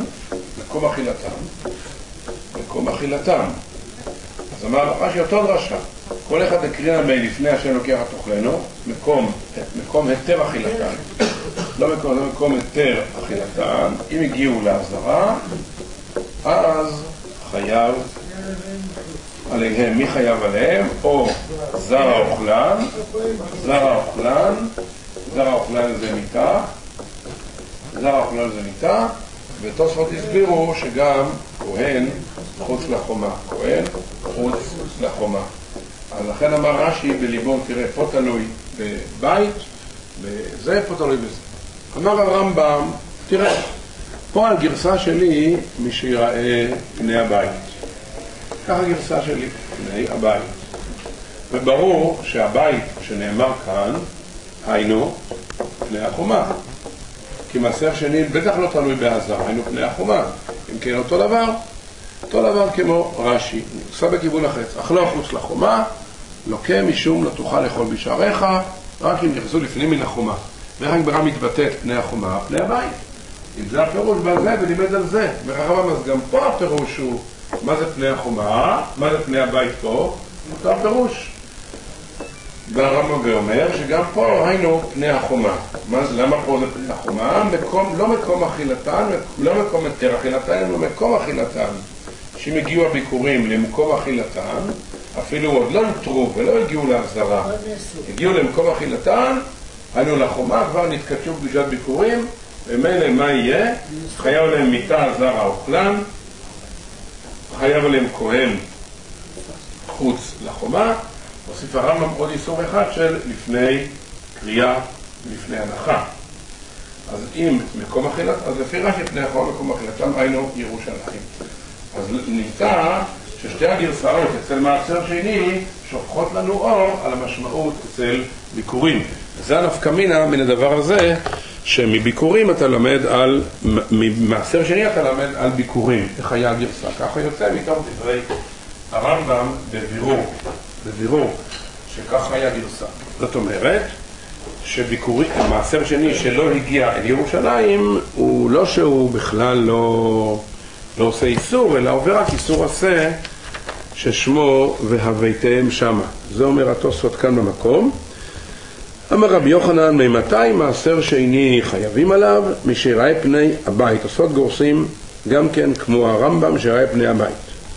מקום אכילתם. אז אמר רש"י אותו דרשה, כל אחד הקרינה בי לפני השם לוקח תאכלנו, מקום היתר אכילתן, לא מקום היתר אכילתן. אם הגיעו לעזרה, אז חייב עליהם. מי חייב עליהם? או זר האוכלן זה מיטה, ותוספות הסבירו שגם כהן חוץ לחומה. אז לכן אמר רש"י בליבו, תראה, פה תלוי בבית, וזה פה תלוי בזה. אמר הרמב"ם, תראה, פה הגרסה שלי מי שיראה פני הבית. ככה הגרסה שלי, פני הבית. וברור שהבית שנאמר כאן, היינו פני החומה. כי מעשר שני בטח לא תלוי בעזר, היינו פני החומה. אם כן אותו דבר כמו רש"י, נוסע בכיוון החץ, אך לא חוץ לחומה, לוקה משום לא תוכל לאכול בשעריך, רק אם יחזו לפנים מן החומה. ואיך הגמרא מתבטאת פני החומה, פני הבית. אם זה הפירוש בזה ולימד על זה. וחכם, אז גם פה הפירוש הוא, מה זה פני החומה, מה זה פני הבית פה, אותו הפירוש. והרמב"ם אומר שגם פה היינו פני החומה. למה פה זה פני החומה? לא מקום אכילתן, לא מקום יותר אכילתן, אלא מקום אכילתן. שאם הגיעו הביקורים למקום אכילתן, אפילו עוד לא נותרו ולא הגיעו להחזרה, הגיעו למקום אכילתן, היינו לחומה, כבר נתקדשו פגישת ביקורים, ומילא מה יהיה? חייב להם מיטה זרע אוכלן, חייב להם כהן חוץ לחומה. הוסיף הרמב"ם עוד איסור אחד של לפני קריאה ולפני הנחה. אז אם מקום אכילת, אז לפי רש"י פני החומה מקום אכילתם היינו ירושלים. אז נמצא ששתי הגרסאות אצל מעשר שני שופכות לנו אור על המשמעות אצל ביקורים. וזה הנפקא מינה מן הדבר הזה, שמביקורים אתה למד על, ממעשר שני אתה למד על ביקורים. איך היה הגרסה? ככה יוצא מתוך דברי הרמב"ם בבירור, שככה היה גרסה. זאת אומרת, שביקורי, המעשר שני שלא הגיע אל ירושלים, הוא לא שהוא בכלל לא עושה איסור, אלא עובר רק איסור עשה ששמו והוויתם שמה. זה אומר התוספות כאן במקום. אמר רבי יוחנן, ממתי מעשר שני חייבים עליו? מי שיראה פני הבית. תוספות גורסים גם כן כמו הרמב"ם שיראה פני הבית.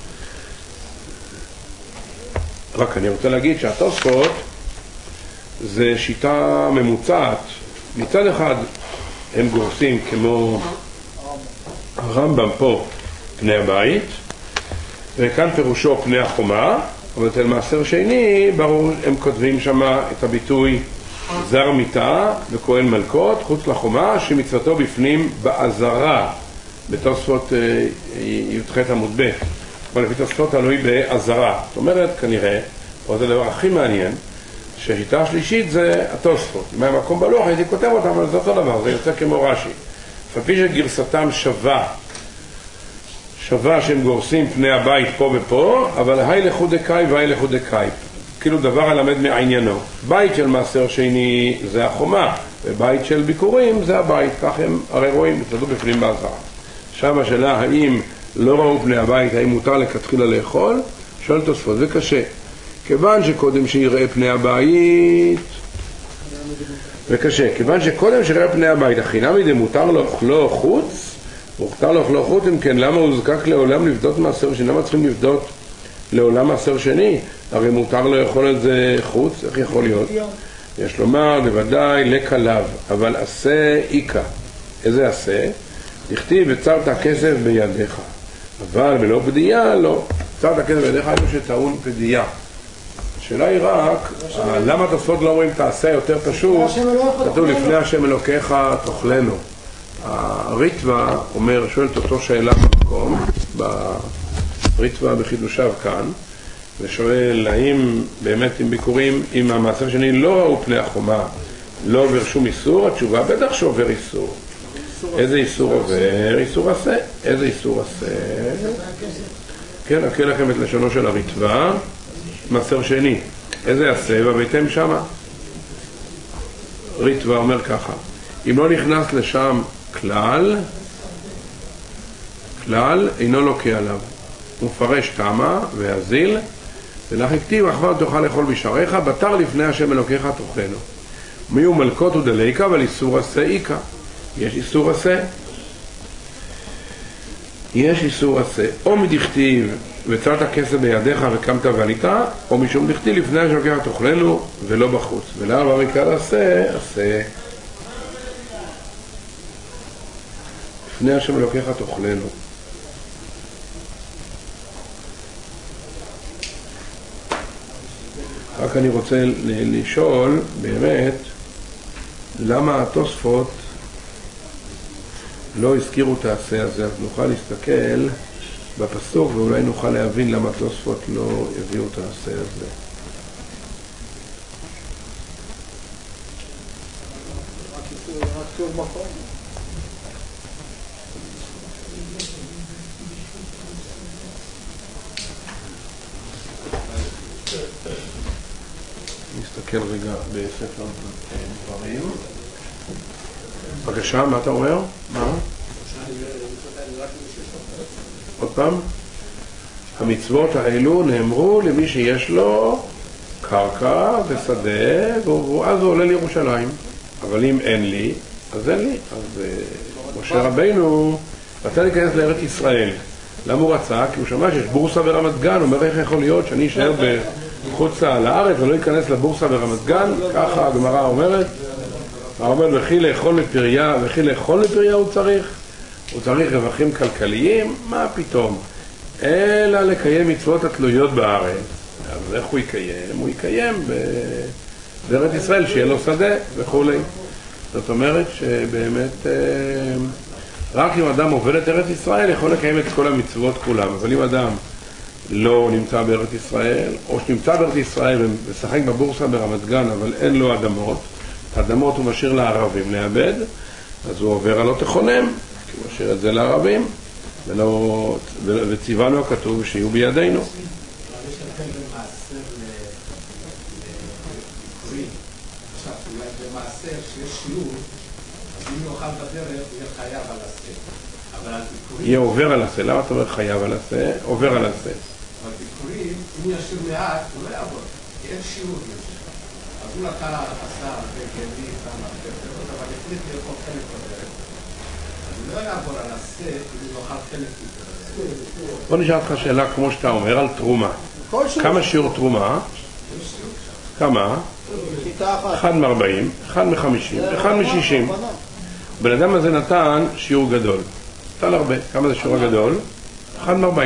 רק אני רוצה להגיד שהתוספות זה שיטה ממוצעת. מצד אחד הם גורסים כמו הרמב"ם פה פני הבית, וכאן פירושו פני החומה, אבל אצל מעשר שני ברור הם כותבים שם את הביטוי זר מיטה וכהן מלכות חוץ לחומה, שמצוותו בפנים בעזרה, בתוספות י"ח עמוד ב', אבל לפי תוספות תלוי בעזרה. זאת אומרת, כנראה, פה זה הדבר הכי מעניין, שהשיטה השלישית זה התוספות. אם היה מקום בלוח הייתי כותב אותם, אבל זה אותו דבר, זה יוצא כמו רש"י. לפי שגרסתם שווה שהם גורסים פני הבית פה ופה, אבל היי לכו דקאי והי לכו דקאי. כאילו דבר הלמד מעניינו. בית של מעשר שני זה החומה, ובית של ביקורים זה הבית. כך הם הרי רואים, נצדו בפנים בעזרה. עכשיו השאלה, האם לא ראו פני הבית, האם מותר לכתחילה לאכול? שואל תוספות, זה קשה. כיוון שקודם שיראה פני הבית, וקשה, כיוון שקודם שיראה פני הבית, החינם ידי מותר לאכלו חוץ, מותר לאכלו חוץ, אם כן, למה הוא זקק לעולם לבדות מעשר שני? למה צריכים לבדות לעולם מעשר שני? הרי מותר לאכול את זה חוץ, איך יכול להיות? יש לומר, בוודאי, לקלב, אבל עשה איקה. איזה עשה? תכתיב וצרת הכסף בידיך. אבל בלא פדייה, לא. צרת הכסף בידיך, איפה שטעון פדייה. השאלה היא רק, למה התוספות לא אומרים תעשה יותר פשוט? כתוב לפני השם אלוקיך תאכלנו. הריטב"א אומר, שואלת אותו שאלה במקום, בריטב"א בחידושיו כאן, ושואל האם באמת עם ביקורים, אם המעשר שני לא ראו פני החומה, לא עובר שום איסור? התשובה בטח שעובר איסור. איזה איסור עובר? איסור עשה. איזה איסור עשה? כן, אקריא לכם את לשונו של הריטב"א, מעשר שני. איזה עשה? והבאתם שמה. ריטב"א אומר ככה, אם לא נכנס לשם כלל אינו לוקה עליו. הוא מפרש תמה והזיל, ולך הכתיב, אחבר תוכל לאכול בשעריך, בתר לפני השם אלוקיך תאכלנו. מי הוא מלכות ודליקה, אבל איסור עשה איקה. יש איסור עשה. יש איסור עשה. או מדכתיב וצרת הכסף בידיך וקמת וענית, או משום דכתיב לפני השם אלוקיך תאכלנו ולא בחוץ. ולמה מקרא עשה? עשה. לפני השם אלוקיך תאכלנו. רק אני רוצה לשאול באמת למה התוספות לא הזכירו את העשה הזה, אז נוכל להסתכל בפסוק ואולי נוכל להבין למה תוספות לא הביאו את העשה הזה. נסתכל רגע בספר דברים. בבקשה, מה אתה אומר? מה? עוד פעם? המצוות האלו נאמרו למי שיש לו קרקע ושדה, ואז הוא עולה לירושלים. אבל אם אין לי, אז אין לי. אז משה רבינו רצה להיכנס לארץ ישראל. למה הוא רצה? כי הוא שמע שיש בורסה ברמת גן. הוא אומר, איך יכול להיות שאני אשאר בחוץ לארץ ולא ייכנס לבורסה ברמת גן? ככה הגמרא אומרת. הוא אומר, וכי לאכול לפריה הוא צריך רווחים כלכליים? מה פתאום? אלא לקיים מצוות התלויות בארץ. אז איך הוא יקיים? הוא יקיים בארץ ישראל שיהיה לו שדה וכו'. זאת אומרת שבאמת רק אם אדם עובד את ארץ ישראל יכול לקיים את כל המצוות כולם. אבל אם אדם לא נמצא בארץ ישראל, או שנמצא בארץ ישראל ושחק בבורסה ברמת גן אבל אין לו אדמות, האדמות הוא משאיר לערבים לעבד, אז הוא עובר על לא תכונם, כי הוא משאיר את זה לערבים, וציוונו הכתוב שיהיו בידינו. יש לכם במעשר לקוראים. עכשיו, אולי במעשר שיש שיעור, אז אם יאכל בדרך, יהיה חייב על עשה. אבל על ביקורים... יהיה עובר על עשה. למה אתה אומר חייב על עשה? עובר על עשה. אבל ביקורים, אם ישאיר מעט, הוא לא יעבור, כי אין שיעור לזה. אז הוא לקח עשה וגני, כמה פירות, אבל החליט לאכול חלק בדרך. אז הוא לא יעבור על עשה, אם הוא יאכל חלק בדרך. בוא נשאל אותך שאלה כמו שאתה אומר על תרומה. כמה שיעור תרומה? כמה? אחד מ-40, אחד מ-50, אחד מ-60. בן אדם הזה נתן שיעור גדול. נתן הרבה. כמה זה שיעור הגדול? אחד מ-40.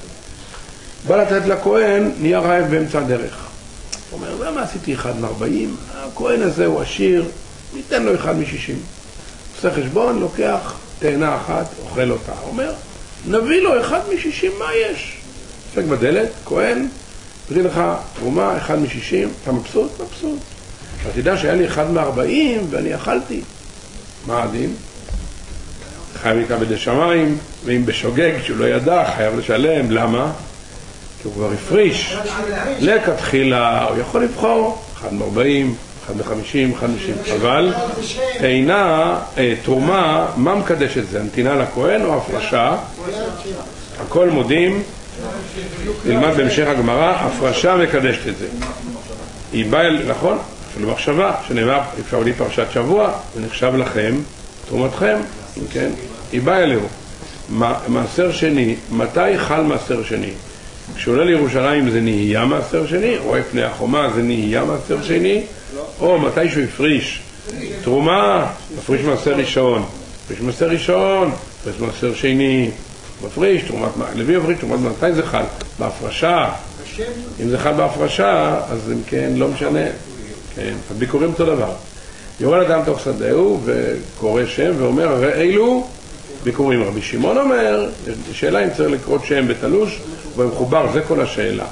בא לתת לכהן, נהיה רעב באמצע הדרך. הוא אומר, למה עשיתי אחד מ-40? הכהן הזה הוא עשיר, ניתן לו אחד מ-60. עושה חשבון, לוקח תאנה אחת, אוכל אותה. הוא אומר, נביא לו אחד מ-60, מה יש? דפק בדלת, כהן, תראי לך תרומה, אחד מ-60, אתה מבסוט? מבסוט. אתה יודע שהיה לי אחד מ-40 ואני אכלתי. מה הדין? חייב להתאבד לשמיים, ואם בשוגג שהוא לא ידע, חייב לשלם. למה? כי הוא כבר הפריש. לכתחילה, הוא יכול לבחור 1 מ-40, 1 מ-50, 1 מ-60. אבל תאנה, תרומה, מה מקדש את זה? נתינה לכהן או הפרשה? הכל מודים. נלמד בהמשך הגמרא, הפרשה מקדשת את זה. היא באה, נכון? אפילו מחשבה, שנאמר, אפשר לי פרשת שבוע, ונחשב לכם, תרומתכם, כן? היא באה אליהו. מעשר שני, מתי חל מעשר שני? כשעולה לירושלים זה נהיה מעשר שני, רואה פני החומה זה נהיה מעשר שני, או מתי שהוא הפריש תרומה, מפריש מעשר ראשון, מפריש מעשר ראשון, מפריש מעשר שני, מפריש תרומת, לוי מפריש תרומת, מתי זה חל? בהפרשה. אם זה חל בהפרשה, אז אם כן, לא משנה. כן, הביקורים אותו דבר. יורד אדם תוך שדהו וקורא שם ואומר, הרי אילו ביקורים. רבי שמעון אומר, שאלה אם צריך לקרות שם בתלוש ובמחובר, זה כל השאלה.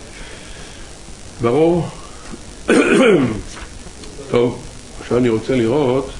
ברור? טוב, עכשיו אני רוצה לראות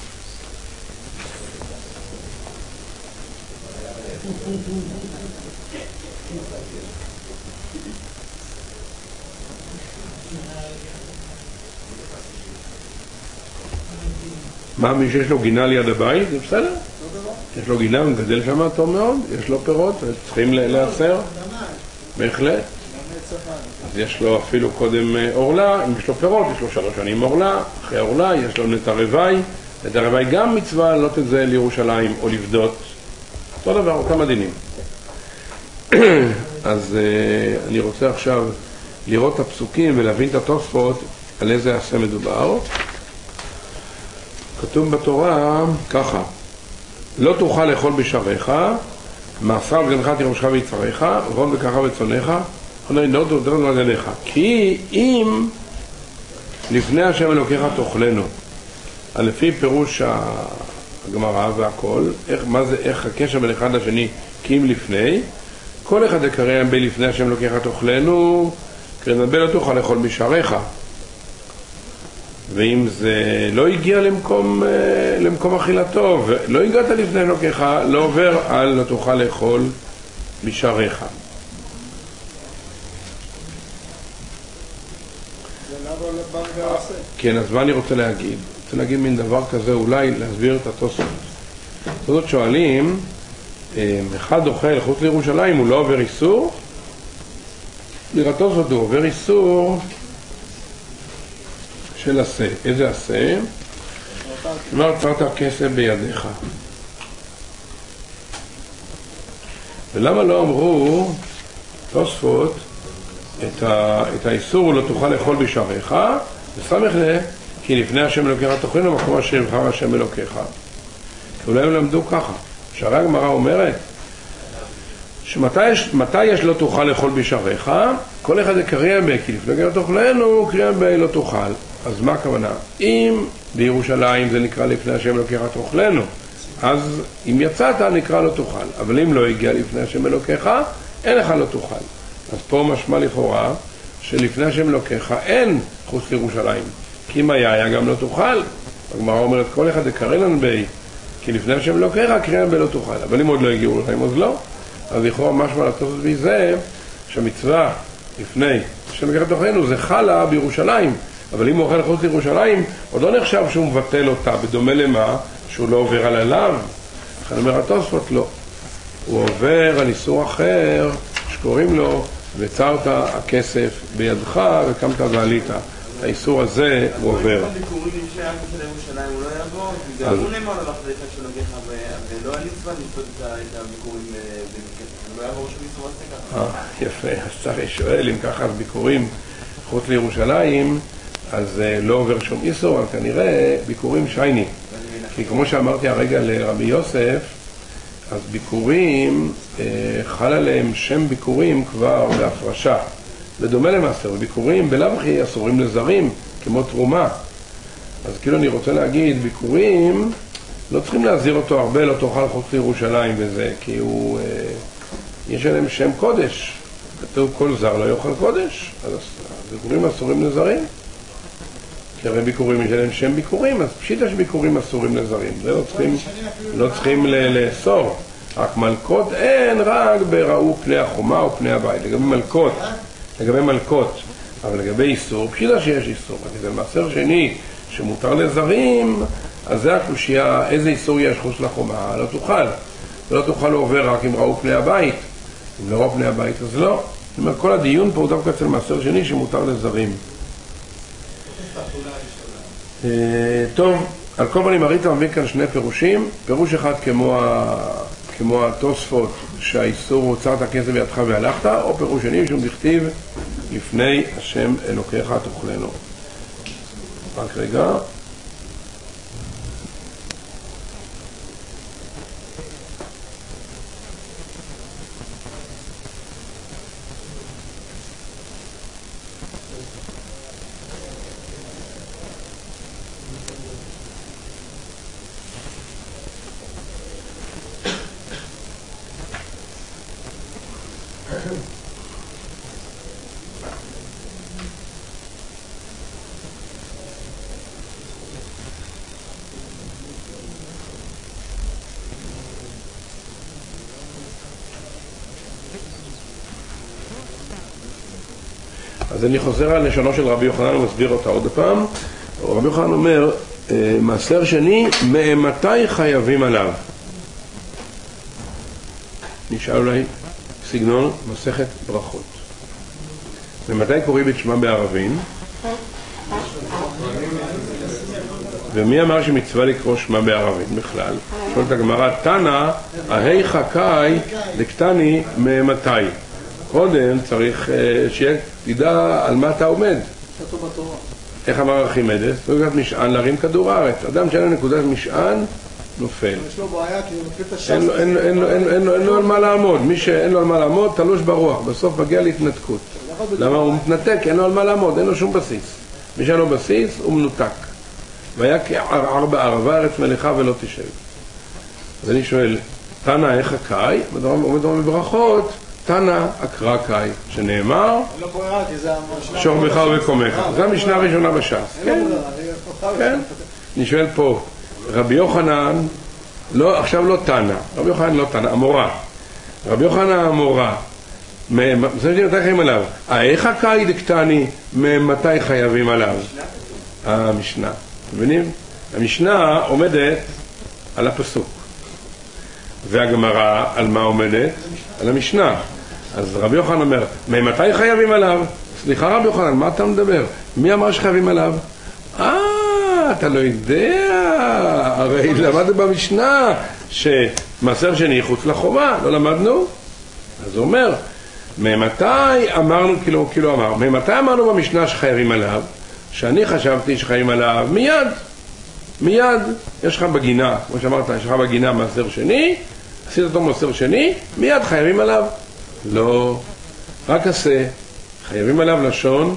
מה, מי שיש לו גינה ליד הבית, זה בסדר? יש לו גינה, הוא מגדל שם טוב מאוד, יש לו פירות, צריכים להסר, בהחלט. אז יש לו אפילו קודם אורלה, אם יש לו פירות, יש לו 3 שנים אורלה, אחרי אורלה יש לו נטע רווי, נטע רווי גם מצווה לעלות את זה לירושלים או לבדות, אותו דבר, אותם הדינים. אז אני רוצה עכשיו לראות את הפסוקים ולהבין את התוספות על איזה עשה מדובר. כתוב בתורה ככה, לא תוכל לאכול בשעריך, מעשר גנך תירושך ויצריך, ורון וככה וצונך, לא תוכל לגניך. כי אם לפני השם אלוקיך תאכלנו, לפי פירוש הגמרא והכל, איך הקשר בין אחד לשני, כי אם לפני, כל אחד יקרא בי לפני השם לוקח תאכלנו, קרן בי לא תוכל לאכול בשעריך. ואם זה לא הגיע למקום אכילתו, ולא הגעת לפני לוקח, לא עובר על לא תוכל לאכול בשעריך. כן, אז מה אני רוצה להגיד? רוצה להגיד מין דבר כזה, אולי להסביר את התוספות. זאת שואלים, אחד אוכל חוץ לירושלים, הוא לא עובר איסור? לרתוסות הוא עובר איסור של עשה. איזה עשה? אמר צרת הכסף בידיך. ולמה לא אמרו תוספות את האיסור לא תוכל לאכול בשעריך, וסמך לה כי לפני השם אלוקיך תאכלנו מקום אשר יבחר השם אלוקיך. כי אולי הם למדו ככה. שהרי הגמרא אומרת שמתי יש לא תוכל לאכול בשעריך, כל אחד יקרא בי כי לפני השם תאכלנו קרא בי לא תוכל. אז מה הכוונה? אם בירושלים זה נקרא לפני השם אלוקיך תאכלנו, אז אם יצאת נקרא לא תוכל. אבל אם לא הגיע לפני השם אלוקיך, אין לך לא תוכל. אז פה משמע לכאורה שלפני השם אלוקיך אין חוץ לירושלים. כי אם היה גם לא תוכל. הגמרא אומרת כל אחד יקרא בי כי לפני השם אלוקיך קרא בי לא תוכל. אבל אם עוד לא הגיעו לכם אז לא. אז לכאורה משמע לתוספות בזה שהמצווה לפני השם אלוקיך תאכלנו זה חלה בירושלים. אבל אם הוא אוכל חוץ לירושלים עוד לא נחשב שהוא מבטל אותה, בדומה למה? שהוא לא עובר על עליו. לכן אומר התוספות לא. הוא עובר על איסור אחר שקוראים לו וצרת הכסף בידך וקמת ועלית. האיסור הזה הוא עובר. ביקורים שהיה של ירושלים הוא לא יעבור, וגם הוא נאמר לו אחרי של נוגח ולא היה מצווה לצפות את הביקורים במקרה, הוא לא יעבור שום איסור עשה ככה. יפה, אז צריך שואל אם ככה אז ביקורים חוץ לירושלים אז לא עובר שום איסור, אבל כנראה ביקורים שייני. כי כמו שאמרתי הרגע לרבי יוסף, אז ביקורים חל עליהם שם ביקורים כבר בהפרשה. בדומה למעשר, ביקורים בלאו הכי אסורים לזרים, כמו תרומה. אז כאילו אני רוצה להגיד, ביקורים לא צריכים להזהיר אותו הרבה, לא תאכל חוץ לירושלים וזה, כי יש עליהם שם קודש. כתוב כל זר לא יאכל קודש, אז ביקורים אסורים לזרים. כי הרי ביקורים יש עליהם שם ביקורים, אז פשיט יש ביקורים אסורים לזרים. זה לא צריכים לאסור. רק מלכות אין רק בראו פני החומה או פני הבית. לגבי מלכות, אבל לגבי איסור, פשיטה שיש איסור. כי זה מעשר שני שמותר לזרים, אז זה הקושיה, איזה איסור יש חוץ לחומה? לא תוכל. ולא תוכל לעובר רק אם ראו פני הבית. אם לא ראו פני הבית, אז לא. זאת אומרת, כל הדיון פה הוא דווקא אצל מעשר שני שמותר לזרים. טוב, על כל פנים הריט"א מביא כאן שני פירושים. פירוש אחד כמו התוספות שהאיסור הוא צרת הכסף בידך והלכת, או פירוש שני שהוא דכתיב לפני השם אלוקיך תאכלנו. רק רגע. אז אני חוזר על לשונו של רבי יוחנן ומסביר אותה עוד פעם. רבי יוחנן אומר, מעשר שני, ממתי חייבים עליו? נשאל אולי סגנון מסכת ברכות. ממתי קוראים את שמע בערבים? ומי אמר שמצווה לקרוא שמע בערבים בכלל? שואלת הגמרא, תנא, ההיכא קאי דקטני ממתי? קודם צריך שתדע על מה אתה עומד. איך אמר ארכימדס? נקודת משען להרים כדור הארץ. אדם שאין לו נקודת משען נופל. יש לו בעיה כי הוא נופל את השם. אין לו על מה לעמוד. מי שאין לו על מה לעמוד תלוש ברוח. בסוף מגיע להתנתקות. למה הוא מתנתק? אין לו על מה לעמוד, אין לו שום בסיס. מי שאין לו בסיס הוא מנותק. והיה כערער בערבה ארץ מלאכה ולא תשב. אז אני שואל, תנא איך הקאי? עומד בברכות, תנא אקרא קאי, שנאמר, לא ברירה, כי זה המשנה. שוכבך וקומך. זו המשנה הראשונה בש"ס. כן, כן. אני שואל פה, רבי יוחנן, עכשיו לא תנא, רבי יוחנן לא תנא, אמורה. רבי יוחנן אמורה, זה מתי חייבים עליו? איך הקאי דקטני, ממתי חייבים עליו? המשנה. מבינים? המשנה עומדת על הפסוק. והגמרא על מה עומדת? על המשנה. אז רבי יוחנן אומר, ממתי חייבים עליו? סליחה רבי יוחנן, מה אתה מדבר? מי אמר שחייבים עליו? אתה לא יודע, הרי למדנו במשנה שמעשר שני חוץ לחומה, לא למדנו? אז הוא אומר, ממתי אמרנו, כאילו אמר, ממתי אמרנו במשנה שחייבים עליו? שאני חשבתי שחייבים עליו מיד, יש לך בגינה, כמו שאמרת, יש לך בגינה מעשר שני, עשית אותו מעשר שני, מיד חייבים עליו? לא, רק עשה, חייבים עליו לשון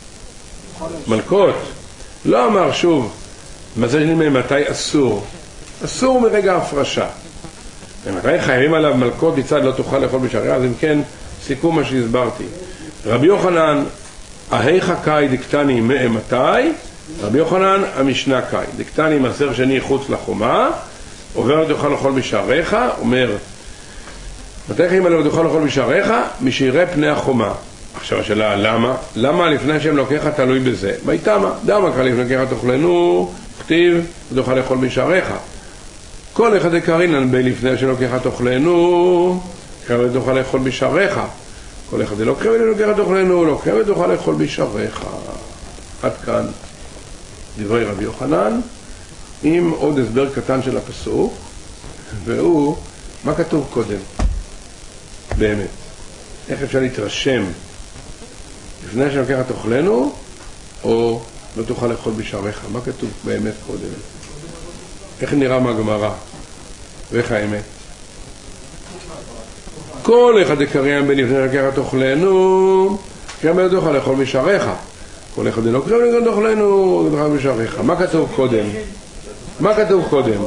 מלכות. לא אמר שוב, מעשר שני ממתי אסור מרגע הפרשה. ממתי חייבים עליו מלכות מצד לא תוכל לאכול בשעריה? אז אם כן, סיכום מה שהסברתי. רבי יוחנן, ההיכא קאי דקטני מאמתי? רבי יוחנן, המשנה קאי. דקטני מעשר שני חוץ לחומה, עובר תוכל לאכול בשעריך, אומר, מתי חייבים עליו תוכל לאכול בשעריך? משעירי פני החומה. עכשיו השאלה, למה? למה לפני שהם לוקח תלוי בזה? ביתמה, דמה קרא לפני ככה תאכלנו, כתיב, תוכל לאכול בשעריך. כל אחד יקרינן בי לפני שלוקח תאכלנו, קרא תוכל לאכול בשעריך. כל אחד לא קרא ולוקח תאכלנו, לא קרא ותוכל לאכול בשעריך. עד כאן דברי רבי יוחנן, עם עוד הסבר קטן של הפסוק, והוא, מה כתוב קודם? באמת. איך אפשר להתרשם לפני שלוקח תאכלנו, או לא תוכל לאכול בשעריך? מה כתוב באמת קודם? איך נראה מהגמרא? ואיך האמת? כל אחד יקריין בין לפני שלוקח תאכלנו, גם לא תוכל לאכול בשעריך. כל אחד לא קרא ולקרא תאכלנו, לא תוכל בשעריך. מה כתוב קודם? מה כתוב קודם?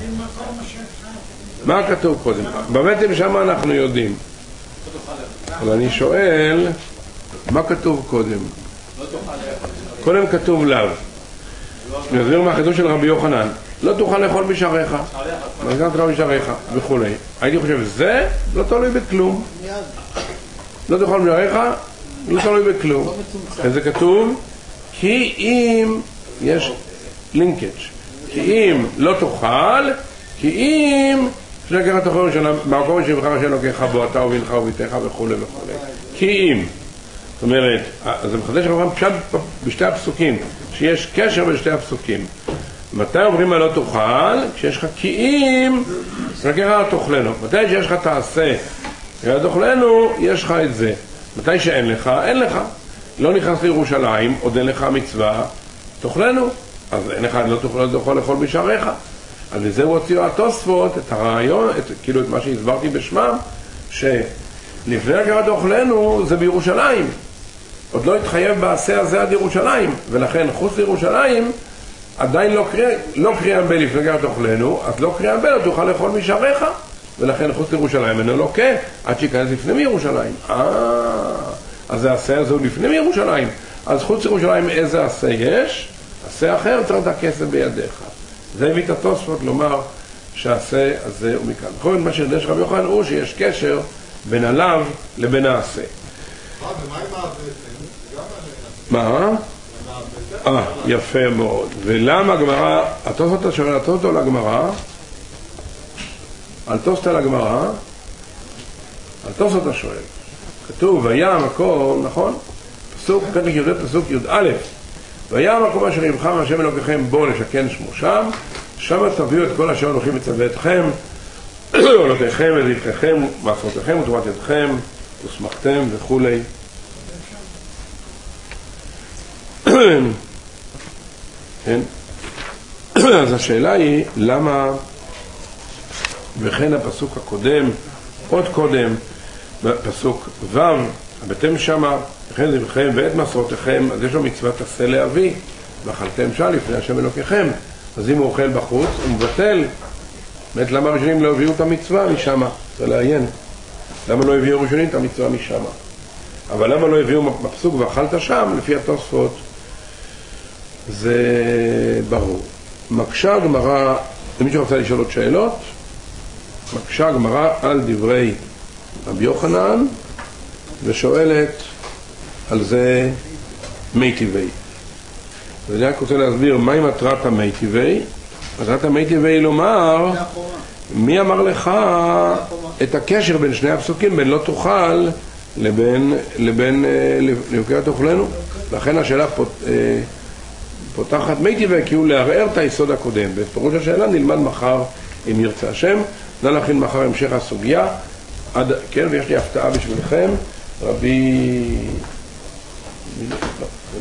מה כתוב קודם? באמת שם אנחנו יודעים. אבל אני שואל, מה כתוב קודם? קודם כתוב לאו. אני אסביר מה כתוב של רבי יוחנן. לא תוכל לאכול בשעריך. לא תוכל בשעריך וכו'. הייתי חושב, זה לא תלוי בכלום. לא תוכל בשעריך, לא תלוי בכלום. וזה כתוב, כי אם יש לינקג', כי אם לא תוכל, כי אם שלקחת תאכל ראשונה, במקום שבחר שלוקח בו אתה ובנך וביתך וכו' וכו'. כי אם, זאת אומרת, זה מחדש הרמב"ם פשט בשתי הפסוקים, שיש קשר בשתי הפסוקים. מתי אומרים מה לא תאכל? כשיש לך כי אם שלקחת תאכלנו. מתי שיש לך תעשה תאכלנו, יש לך את זה. מתי שאין לך, אין לך. לא נכנס לירושלים, עוד אין לך מצווה, תאכלנו. אז אין לך, לא תוכל לאכול בשעריך. אז לזה הוא הוציאו התוספות, את הרעיון, כאילו את מה שהסברתי בשמם, שלפני הקראת תאכלנו זה בירושלים. עוד לא התחייב בעשה הזה עד ירושלים, ולכן חוץ לירושלים עדיין לא קריאה בי לפני הקראת תאכלנו, אז לא קריאה בי לא תוכל לאכול משעריך, ולכן חוץ לירושלים אינו לוקה, עד שיכנס לפני מירושלים. אז העשה הזה הוא לפני מירושלים. אז חוץ לירושלים איזה עשה יש? עשה אחר צריך את הכסף בידיך. זה הביא את התוספות לומר שהעשה הזה הוא מכאן. בכל זאת מה שיודע של רבי יוחנן הוא שיש קשר בין הלאו לבין העשה. ומה עם העבד? מה? יפה מאוד. ולמה הגמרא, התוספות אתה שואל, התוספות או לגמרא? על תוספות על הגמרא? על תוספות אתה שואל. כתוב, והיה המקום, נכון? פסוק, פרק י"ד, פסוק י"א. והיה המקום אשר יבחר השם אלוקיכם בו לשכן שמו שם, שם תביאו את כל אשר אלוקים מצווה אתכם, עולותיכם וזבחיכם, מעשרותיכם ותרומת ידכם, ושמחתם וכו'. כן? אז השאלה היא, למה, וכן הפסוק הקודם, עוד קודם, בפסוק ו', הבאתם שמה, וכן זבחיכם ואת מעשרותיכם, אז יש לו מצוות עשה להביא, ואכלתם שם לפני השם אלוקיכם. אז אם הוא אוכל בחוץ, הוא מבטל באמת למה הראשונים לא הביאו את המצווה משם? זה לעיין. למה לא הביאו ראשונים את המצווה משם? אבל למה לא הביאו בפסוק ואכלת שם? לפי התוספות זה ברור. מקשה הגמרא, למישהו רוצה לשאול עוד שאלות? מקשה הגמרא על דברי רבי יוחנן ושואלת על זה מי טבעי. ואני רק רוצה להסביר מהי מטרת המי טבעי. מטרת המי טבעי לומר מי אמר לך את הקשר בין שני הפסוקים בין לא תאכל לבין לבקר תאכלנו. לכן השאלה פותחת מי טבעי כי הוא לערער את היסוד הקודם. בפירוש השאלה נלמד מחר אם ירצה השם. נא להכין מחר המשך הסוגיה. כן, ויש לי הפתעה בשבילכם. רבי